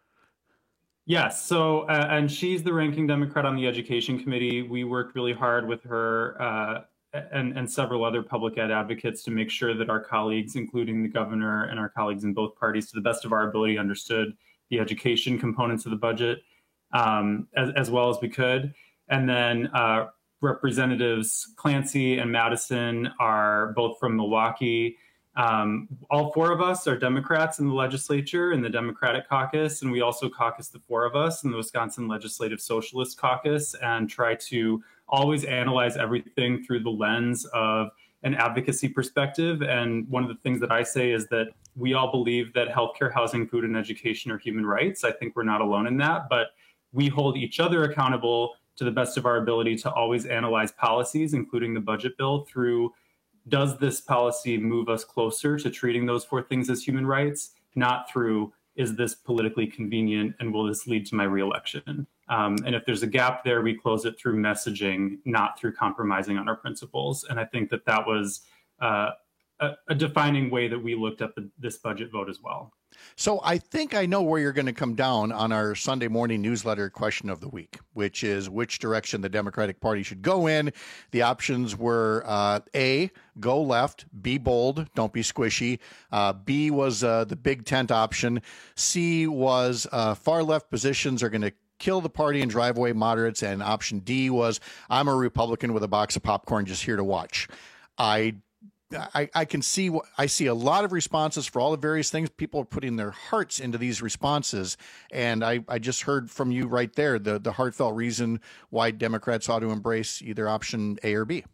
Yes. So, uh, and she's the ranking Democrat on the Education Committee. We worked really hard with her uh, and, and several other public ed advocates to make sure that our colleagues, including the governor and our colleagues in both parties, to the best of our ability, understood the education components of the budget um, as, as well as we could. And then uh, Representatives Clancy and Madison are both from Milwaukee. Um, all four of us are Democrats in the legislature in the Democratic caucus, and we also caucus, the four of us, in the Wisconsin Legislative Socialist Caucus, and try to always analyze everything through the lens of an advocacy perspective. And one of the things that I say is that we all believe that healthcare, housing, food, and education are human rights. I think we're not alone in that, but we hold each other accountable to the best of our ability to always analyze policies, including the budget bill, through does this policy move us closer to treating those four things as human rights, not through is this politically convenient and will this lead to my reelection? Um, and if there's a gap there, we close it through messaging, not through compromising on our principles. And I think that that was uh, a, a defining way that we looked at the, this budget vote as well. So I think I know where you're going to come down on our Sunday morning newsletter question of the week, which is which direction the Democratic Party should go in. The options were uh, A, go left, be bold, don't be squishy. Uh, B was uh, the big tent option. C was uh, far left positions are going to kill the party and drive away moderates. And option D was I'm a Republican with a box of popcorn just here to watch. I I, I can see I see a lot of responses for all the various things. People are putting their hearts into these responses. And I, I just heard from you right there, the, the heartfelt reason why Democrats ought to embrace either option A or B.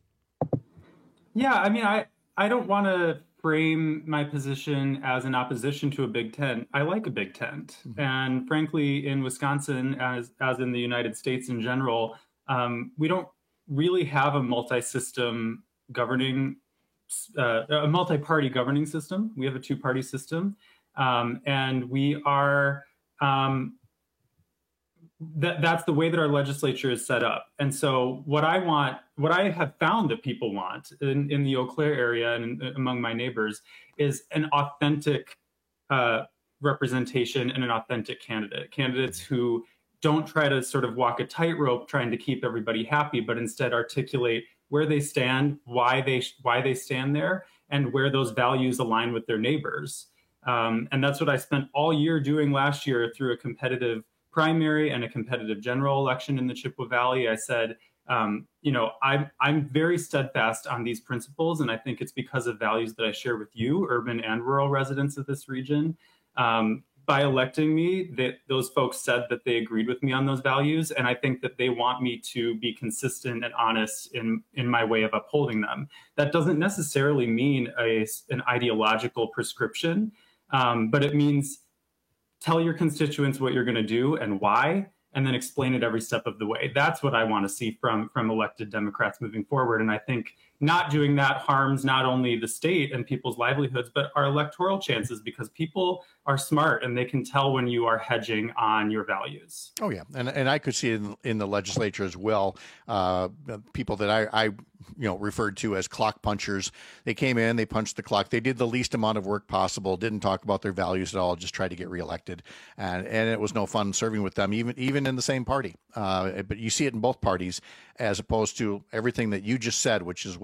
Yeah, I mean, I, I don't want to frame my position as an opposition to a big tent. I like a big tent. Mm-hmm. And frankly, in Wisconsin, as, as in the United States in general, um, we don't really have a multi-system governing Uh, a multi-party governing system. We have a two-party system, um, and we are um, that that's the way that our legislature is set up. And so what I want, what I have found that people want in, in the Eau Claire area and in, among my neighbors is an authentic uh, representation and an authentic candidate. Candidates who don't try to sort of walk a tightrope trying to keep everybody happy, but instead articulate where they stand, why they why they stand there, and where those values align with their neighbors. Um, and that's what I spent all year doing last year through a competitive primary and a competitive general election in the Chippewa Valley. I said, um, you know, I'm, I'm very steadfast on these principles, and I think it's because of values that I share with you, urban and rural residents of this region. Um, By electing me, that those folks said that they agreed with me on those values, and I think that they want me to be consistent and honest in, in my way of upholding them. That doesn't necessarily mean a, an ideological prescription, um, but it means tell your constituents what you're going to do and why, and then explain it every step of the way. That's what I want to see from, from elected Democrats moving forward, and I think not doing that harms not only the state and people's livelihoods, but our electoral chances, because people are smart and they can tell when you are hedging on your values. Oh, yeah. And and I could see it in, in the legislature as well. Uh, people that I, I, you know, referred to as clock punchers. They came in, they punched the clock. They did the least amount of work possible, didn't talk about their values at all, just tried to get reelected. And, and it was no fun serving with them, even, even in the same party. Uh, but you see it in both parties, as opposed to everything that you just said, which is what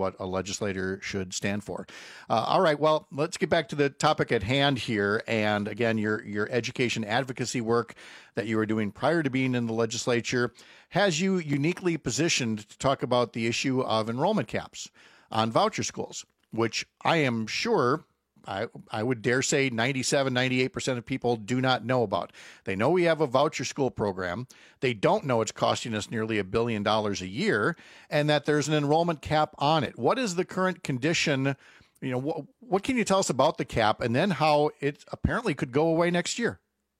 what a legislator should stand for. Uh, all right, well, let's get back to the topic at hand here. And again, your your education advocacy work that you were doing prior to being in the legislature has you uniquely positioned to talk about the issue of enrollment caps on voucher schools, which I am sure, I, I would dare say ninety-seven, ninety-eight percent of people do not know about. They know we have a voucher school program. They don't know it's costing us nearly a billion dollars a year and that there's an enrollment cap on it. What is the current condition? You know, what, what can you tell us about the cap and then how it apparently could go away next year?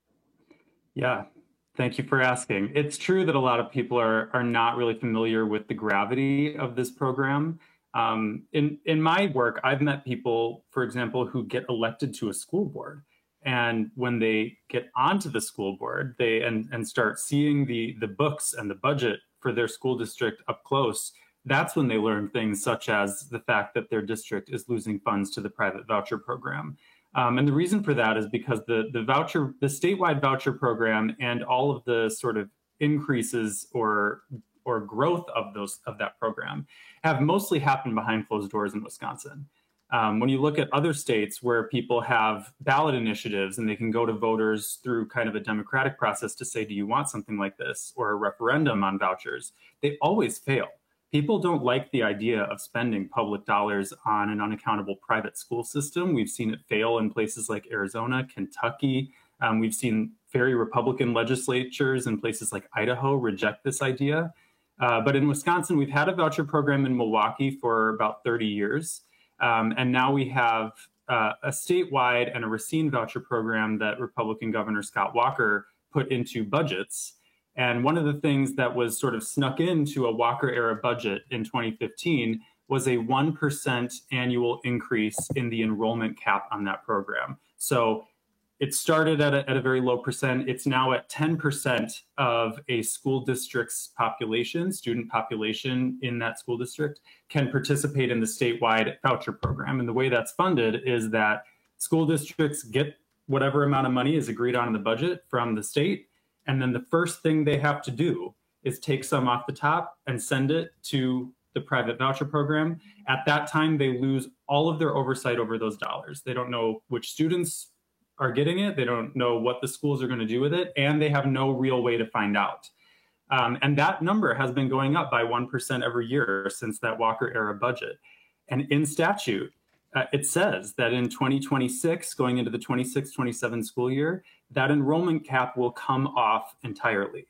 Yeah, thank you for asking. It's true that a lot of people are, are not really familiar with the gravity of this program. Um, in, in my work, I've met people, for example, who get elected to a school board. And when they get onto the school board, they and, and start seeing the, the books and the budget for their school district up close, that's when they learn things such as the fact that their district is losing funds to the private voucher program. Um, and the reason for that is because the, the voucher, the statewide voucher program and all of the sort of increases or or growth of those of that program have mostly happened behind closed doors in Wisconsin. Um, when you look at other states where people have ballot initiatives and they can go to voters through kind of a democratic process to say, do you want something like this, or a referendum on vouchers, they always fail. People don't like the idea of spending public dollars on an unaccountable private school system. We've seen it fail in places like Arizona, Kentucky. Um, we've seen very Republican legislatures in places like Idaho reject this idea. Uh, but in Wisconsin, we've had a voucher program in Milwaukee for about thirty years. Um, and now we have uh, a statewide and a Racine voucher program that Republican Governor Scott Walker put into budgets. And one of the things that was sort of snuck into a Walker era budget in twenty fifteen was a one percent annual increase in the enrollment cap on that program. So it started at a, at a very low percent. It's now at ten percent of a school district's population, student population in that school district can participate in the statewide voucher program. And the way that's funded is that school districts get whatever amount of money is agreed on in the budget from the state. And then the first thing they have to do is take some off the top and send it to the private voucher program. At that time, they lose all of their oversight over those dollars. They don't know which students are getting it. They don't know what the schools are going to do with it, and they have no real way to find out. Um, and that number has been going up by one percent every year since that Walker era budget. And in statute, uh, it says that in twenty twenty-six, going into the twenty-six twenty-seven school year, that enrollment cap will come off entirely.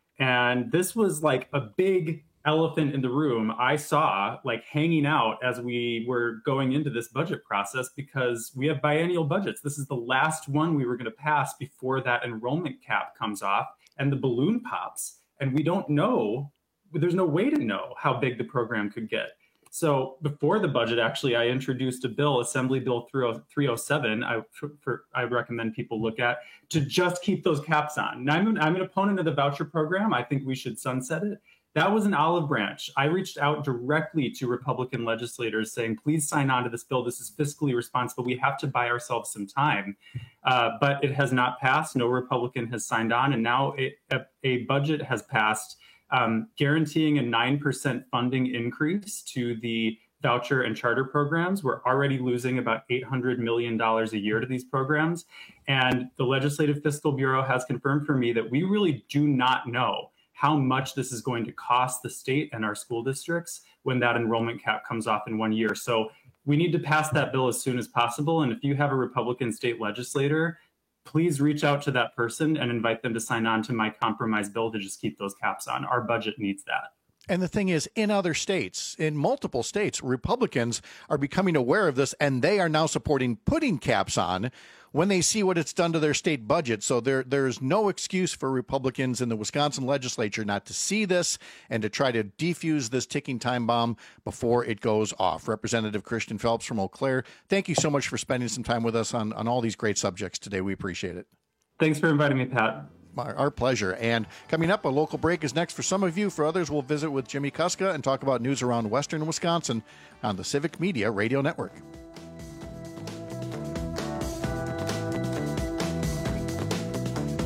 And this was like a big elephant in the room I saw like hanging out as we were going into this budget process, because we have biennial budgets. This is the last one we were going to pass before that enrollment cap comes off and the balloon pops. And we don't know, there's no way to know how big the program could get. So before the budget, actually, I introduced a bill, Assembly Bill three oh seven, I, for, I recommend people look at, to just keep those caps on. Now, I'm an, I'm an opponent of the voucher program. I think we should sunset it. That was an olive branch. I reached out directly to Republican legislators saying, please sign on to this bill. This is fiscally responsible. We have to buy ourselves some time. Uh, but it has not passed. No Republican has signed on. And now a, a, a budget has passed um, guaranteeing a nine percent funding increase to the voucher and charter programs. We're already losing about eight hundred million dollars a year to these programs. And the Legislative Fiscal Bureau has confirmed for me that we really do not know how much this is going to cost the state and our school districts when that enrollment cap comes off in one year. So we need to pass that bill as soon as possible. And if you have a Republican state legislator, please reach out to that person and invite them to sign on to my compromise bill to just keep those caps on. Our budget needs that. And the thing is, in other states, in multiple states, Republicans are becoming aware of this, and they are now supporting putting caps on when they see what it's done to their state budget. So there, there's no excuse for Republicans in the Wisconsin legislature not to see this and to try to defuse this ticking time bomb before it goes off. Representative Christian Phelps from Eau Claire, thank you so much for spending some time with us on, on all these great subjects today. We appreciate it. Thanks for inviting me, Pat. Our, our pleasure. And coming up, a local break is next for some of you. For others, we'll visit with Jimmy Kuska and talk about news around Western Wisconsin on the Civic Media Radio Network.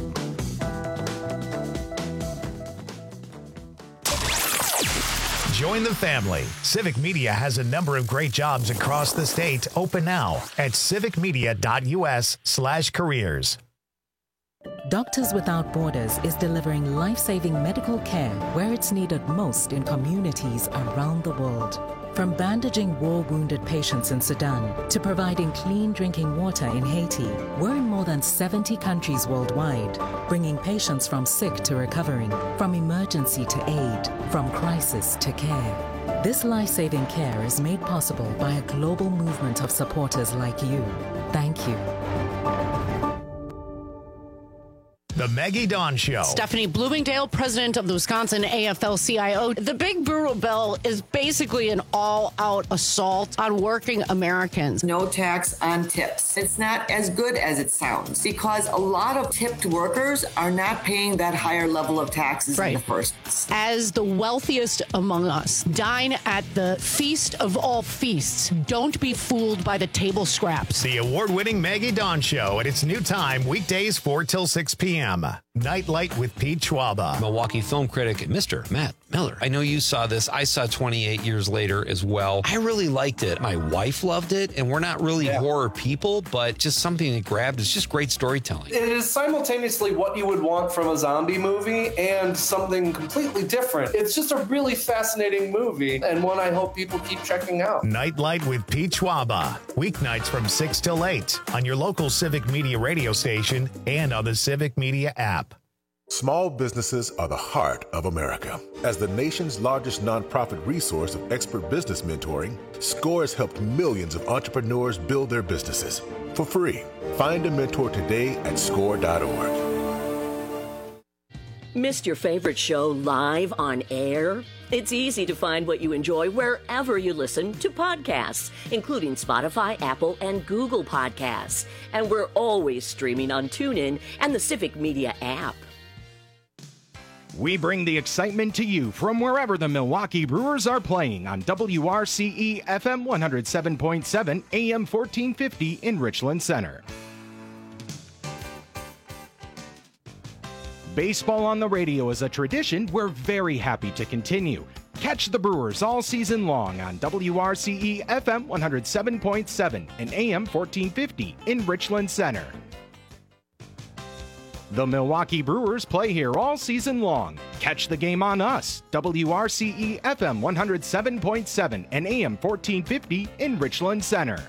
Join Join the family. Civic Media has a number of great jobs across the state open now at civicmedia.us slash careers. Doctors Without Borders is delivering life-saving medical care where it's needed most in communities around the world. From bandaging war-wounded patients in Sudan to providing clean drinking water in Haiti, we're in more than seventy countries worldwide, bringing patients from sick to recovering, from emergency to aid, from crisis to care. This life-saving care is made possible by a global movement of supporters like you. Thank you. The Maggie Dawn Show. Stephanie Bloomingdale, president of the Wisconsin A F L C I O. The Big Brewer Bill is basically an all-out assault on working Americans. No tax on tips. It's not as good as it sounds because a lot of tipped workers are not paying that higher level of taxes Right. in the first place. As the wealthiest among us, dine at the feast of all feasts. Don't be fooled by the table scraps. The award-winning Maggie Dawn Show at its new time, weekdays four till six p.m. Nightlight with Pete Schwaba. Milwaukee film critic, Mister Matt Miller. I know you saw this. I saw twenty-eight years later as well. I really liked it. My wife loved it, and we're not really Yeah. horror people, but just something that grabbed. It's just great storytelling. It is simultaneously what you would want from a zombie movie and something completely different. It's just a really fascinating movie and one I hope people keep checking out. Nightlight with Pete Schwaba. Weeknights from six till eight on your local Civic Media radio station and on the Civic Media app. Small businesses are the heart of America. As the nation's largest nonprofit resource of expert business mentoring, SCORE has helped millions of entrepreneurs build their businesses for free. Find a mentor today at score dot org. Missed your favorite show live on air? It's easy to find what you enjoy wherever you listen to podcasts, including Spotify, Apple, and Google Podcasts. And we're always streaming on TuneIn and the Civic Media app. We bring the excitement to you from wherever the Milwaukee Brewers are playing on W R C E F M one oh seven point seven A M fourteen fifty in Richland Center. Baseball on the radio is a tradition we're very happy to continue. Catch the Brewers all season long on W R C E F M one oh seven point seven and A M fourteen fifty in Richland Center. The Milwaukee Brewers play here all season long. Catch the game on us, W R C E F M one oh seven point seven and A M fourteen fifty in Richland Center.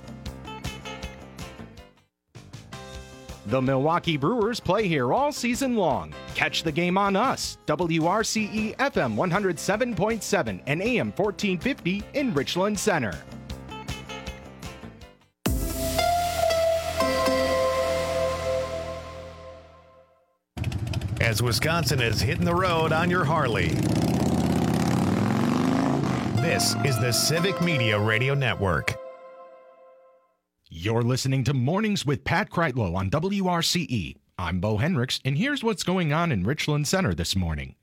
The Milwaukee Brewers play here all season long. Catch the game on us, W R C E F M one oh seven point seven and A M fourteen fifty in Richland Center. As Wisconsin is hitting the road on your Harley. This is the Civic Media Radio Network. You're listening to Mornings with Pat Kreitlow on W R C E. I'm Bo Hendricks, and here's what's going on in Richland Center this morning.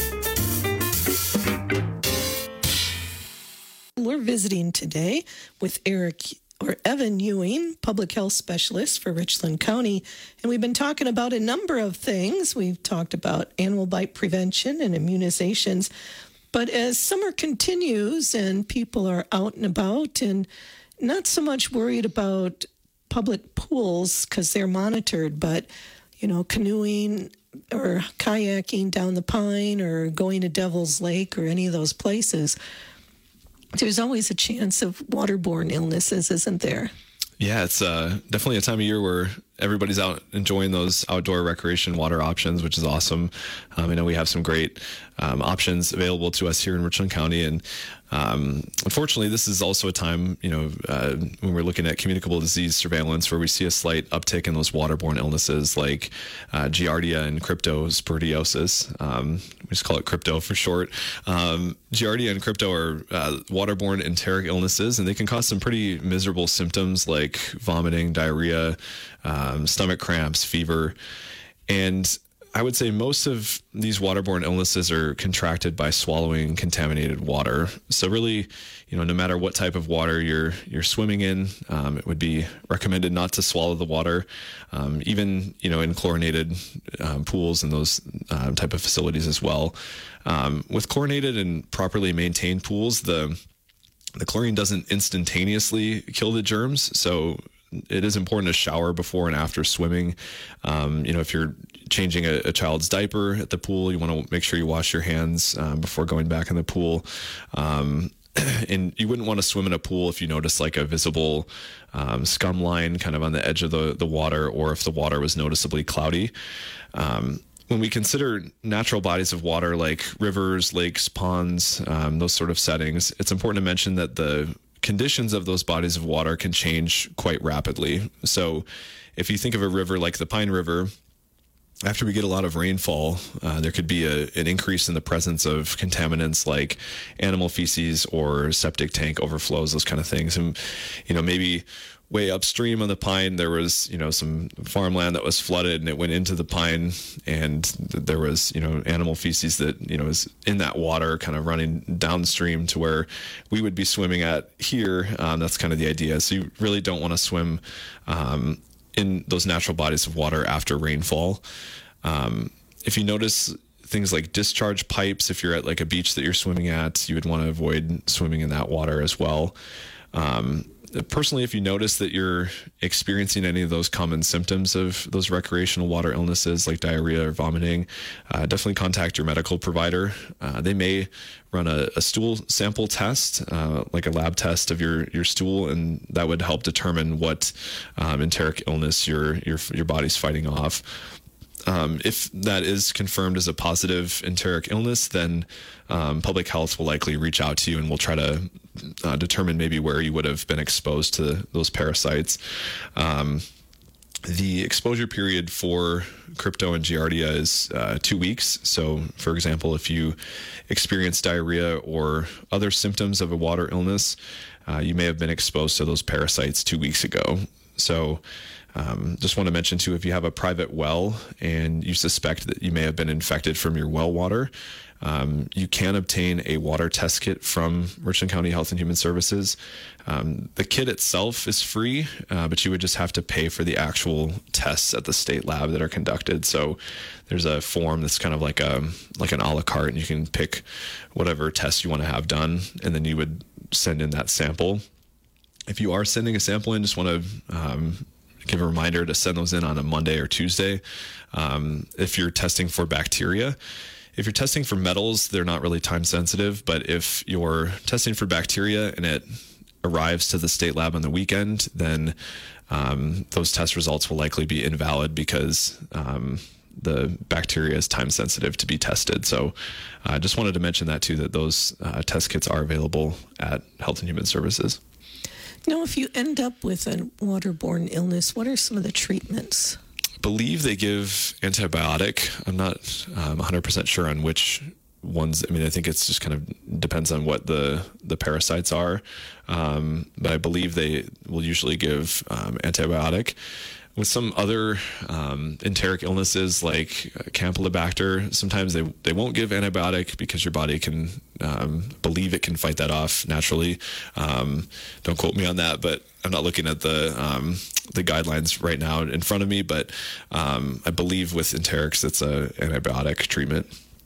We're visiting today with Eric or Evan Ewing, public health specialist for Richland County. And we've been talking about a number of things. We've talked about animal bite prevention and immunizations. But as summer continues and people are out and about and not so much worried about public pools because they're monitored, but, you know, canoeing or kayaking down the Pine or going to Devil's Lake or any of those places, there's always a chance of waterborne illnesses, isn't there? Yeah, it's uh, definitely a time of year where everybody's out enjoying those outdoor recreation water options, which is awesome. Um, I know we have some great um, options available to us here in Richland County. And um, unfortunately, this is also a time, you know, uh, when we're looking at communicable disease surveillance where we see a slight uptick in those waterborne illnesses like uh, Giardia and cryptosporidiosis. Um, we just call it crypto for short. Um, Giardia and crypto are uh, waterborne enteric illnesses, and they can cause some pretty miserable symptoms like vomiting, diarrhea, um, stomach cramps, fever. And I would say most of these waterborne illnesses are contracted by swallowing contaminated water. So really, you know, no matter what type of water you're you're swimming in, um, it would be recommended not to swallow the water. Um, even, you know, in chlorinated um, pools and those uh, type of facilities as well. Um, with chlorinated and properly maintained pools, the the chlorine doesn't instantaneously kill the germs. So it is important to shower before and after swimming. Um, you know, if you're changing a, a child's diaper at the pool, you want to make sure you wash your hands um, before going back in the pool. Um, and you wouldn't want to swim in a pool if you notice like a visible um, scum line kind of on the edge of the, the water, or if the water was noticeably cloudy. Um, When we consider natural bodies of water like rivers, lakes, ponds, um, those sort of settings, it's important to mention that the conditions of those bodies of water can change quite rapidly. So if you think of a river like the Pine River, after we get a lot of rainfall, uh, there could be a, an increase in the presence of contaminants like animal feces or septic tank overflows, those kind of things. And, you know, maybe way upstream on the Pine, there was, you know, some farmland that was flooded and it went into the Pine, and there was, you know, animal feces that, you know, is in that water kind of running downstream to where we would be swimming at here. Um, that's kind of the idea. So you really don't want to swim um, in those natural bodies of water after rainfall. Um, if you notice things like discharge pipes, if you're at like a beach that you're swimming at, you would want to avoid swimming in that water as well. Um, Personally, if you notice that you're experiencing any of those common symptoms of those recreational water illnesses like diarrhea or vomiting, uh, definitely contact your medical provider. Uh, they may run a, a stool sample test, uh, like a lab test of your, your stool, and that would help determine what um, enteric illness your, your, your body's fighting off. Um, if that is confirmed as a positive enteric illness, then um, public health will likely reach out to you and will try to uh, determine maybe where you would have been exposed to those parasites. Um, the exposure period for crypto and giardia is uh, two weeks. So, for example, if you experience diarrhea or other symptoms of a water illness, uh, you may have been exposed to those parasites two weeks ago. So, Um, just want to mention too, if you have a private well and you suspect that you may have been infected from your well water, um, you can obtain a water test kit from Richland County Health and Human Services. Um, the kit itself is free, uh, but you would just have to pay for the actual tests at the state lab that are conducted. So there's a form that's kind of like a like an a la carte, and you can pick whatever test you want to have done, and then you would send in that sample. If you are sending a sample in, just want to um, give a reminder to send those in on a Monday or Tuesday. Um, if you're testing for bacteria, if you're testing for metals, they're not really time sensitive, but if you're testing for bacteria and it arrives to the state lab on the weekend, then um, those test results will likely be invalid because um, the bacteria is time sensitive to be tested. So I uh, just wanted to mention that too, that those uh, test kits are available at Health and Human Services. Now, if you end up with a waterborne illness, what are some of the treatments? I believe they give antibiotic. I'm not um, one hundred percent sure on which ones. I mean, I think it's just kind of depends on what the, the parasites are. Um, but I believe they will usually give um, antibiotic. With some other um, enteric illnesses like Campylobacter, sometimes they, they won't give antibiotic because your body can um, believe it can fight that off naturally. Um, don't quote me on that, but I'm not looking at the um, the guidelines right now in front of me. But um, I believe with enterics, it's a antibiotic treatment.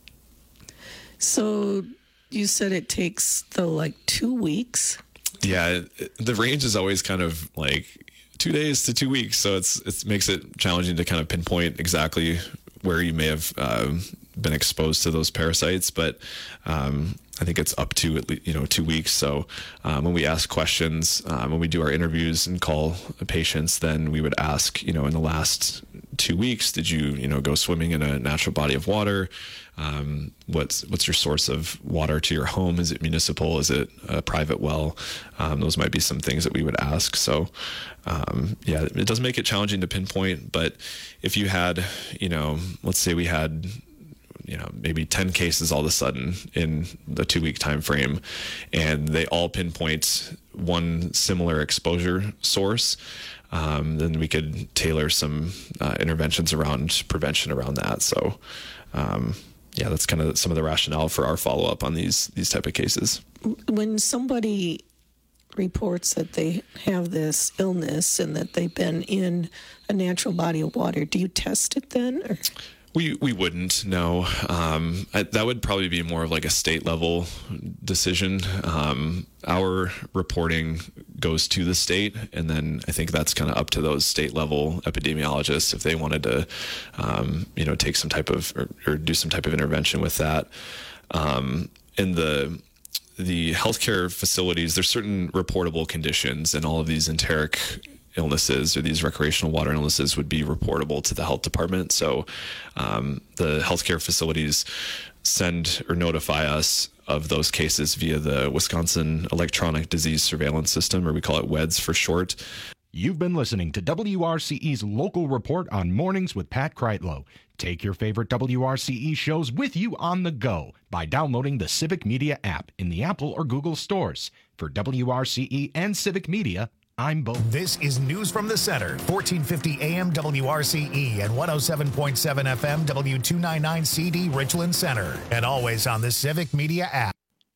So you said it takes, though, like two weeks? Yeah, the range is always kind of like two days to two weeks. So it's, it makes it challenging to kind of pinpoint exactly where you may have um, been exposed to those parasites. But um, I think it's up to, at least, you know, two weeks. So um, when we ask questions, um, when we do our interviews and call patients, then we would ask, you know, in the last two weeks, did you, you know, go swimming in a natural body of water? Um, what's what's your source of water to your home? Is it municipal? Is it a private well? Um, those might be some things that we would ask. So, um, yeah, it does make it challenging to pinpoint. But if you had, you know, let's say we had you know, maybe ten cases all of a sudden in the two week time frame, and they all pinpoint one similar exposure source, um, then we could tailor some uh, interventions around prevention around that. So, um, yeah, that's kind of some of the rationale for our follow up on these these type of cases. When somebody reports that they have this illness and that they've been in a natural body of water, do you test it then? Or? We we wouldn't, no. Um, I, that would probably be more of like a state level decision. Um, our reporting goes to the state, and then I think that's kind of up to those state level epidemiologists if they wanted to, um, you know, take some type of or, or do some type of intervention with that. Um, in the the healthcare facilities, there's certain reportable conditions, and all of these enteric illnesses or these recreational water illnesses would be reportable to the health department. So um, the healthcare facilities send or notify us of those cases via the Wisconsin Electronic Disease Surveillance System, or we call it W E D S for short. You've been listening to W R C E's Local Report on Mornings with Pat Kreitlow. Take your favorite W R C E shows with you on the go by downloading the Civic Media app in the Apple or Google stores. For W R C E and Civic Media, I'm Bo. This is News from the Center, fourteen fifty A M W R C E and one oh seven point seven F M W two ninety-nine C D Richland Center, and always on the Civic Media app.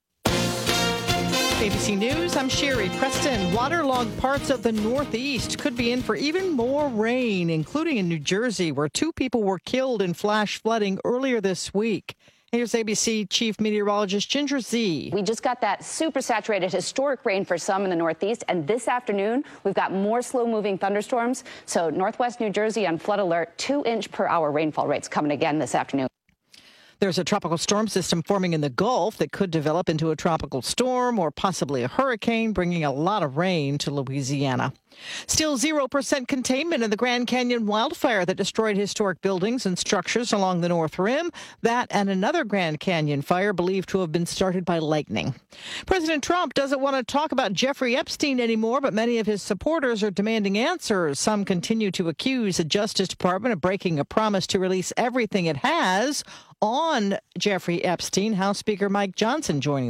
A B C News, I'm Sherry Preston. Waterlogged parts of the Northeast could be in for even more rain, including in New Jersey, where two people were killed in flash flooding earlier this week. Here's A B C Chief Meteorologist Ginger Z. We just got that super saturated historic rain for some in the Northeast, and this afternoon we've got more slow-moving thunderstorms. So Northwest New Jersey on flood alert, two inch per hour rainfall rates coming again this afternoon. There's a tropical storm system forming in the Gulf that could develop into a tropical storm or possibly a hurricane, bringing a lot of rain to Louisiana. Still zero percent containment in the Grand Canyon wildfire that destroyed historic buildings and structures along the North Rim. That and another Grand Canyon fire believed to have been started by lightning. President Trump doesn't want to talk about Jeffrey Epstein anymore, but many of his supporters are demanding answers. Some continue to accuse the Justice Department of breaking a promise to release everything it has on Jeffrey Epstein. House Speaker Mike Johnson joining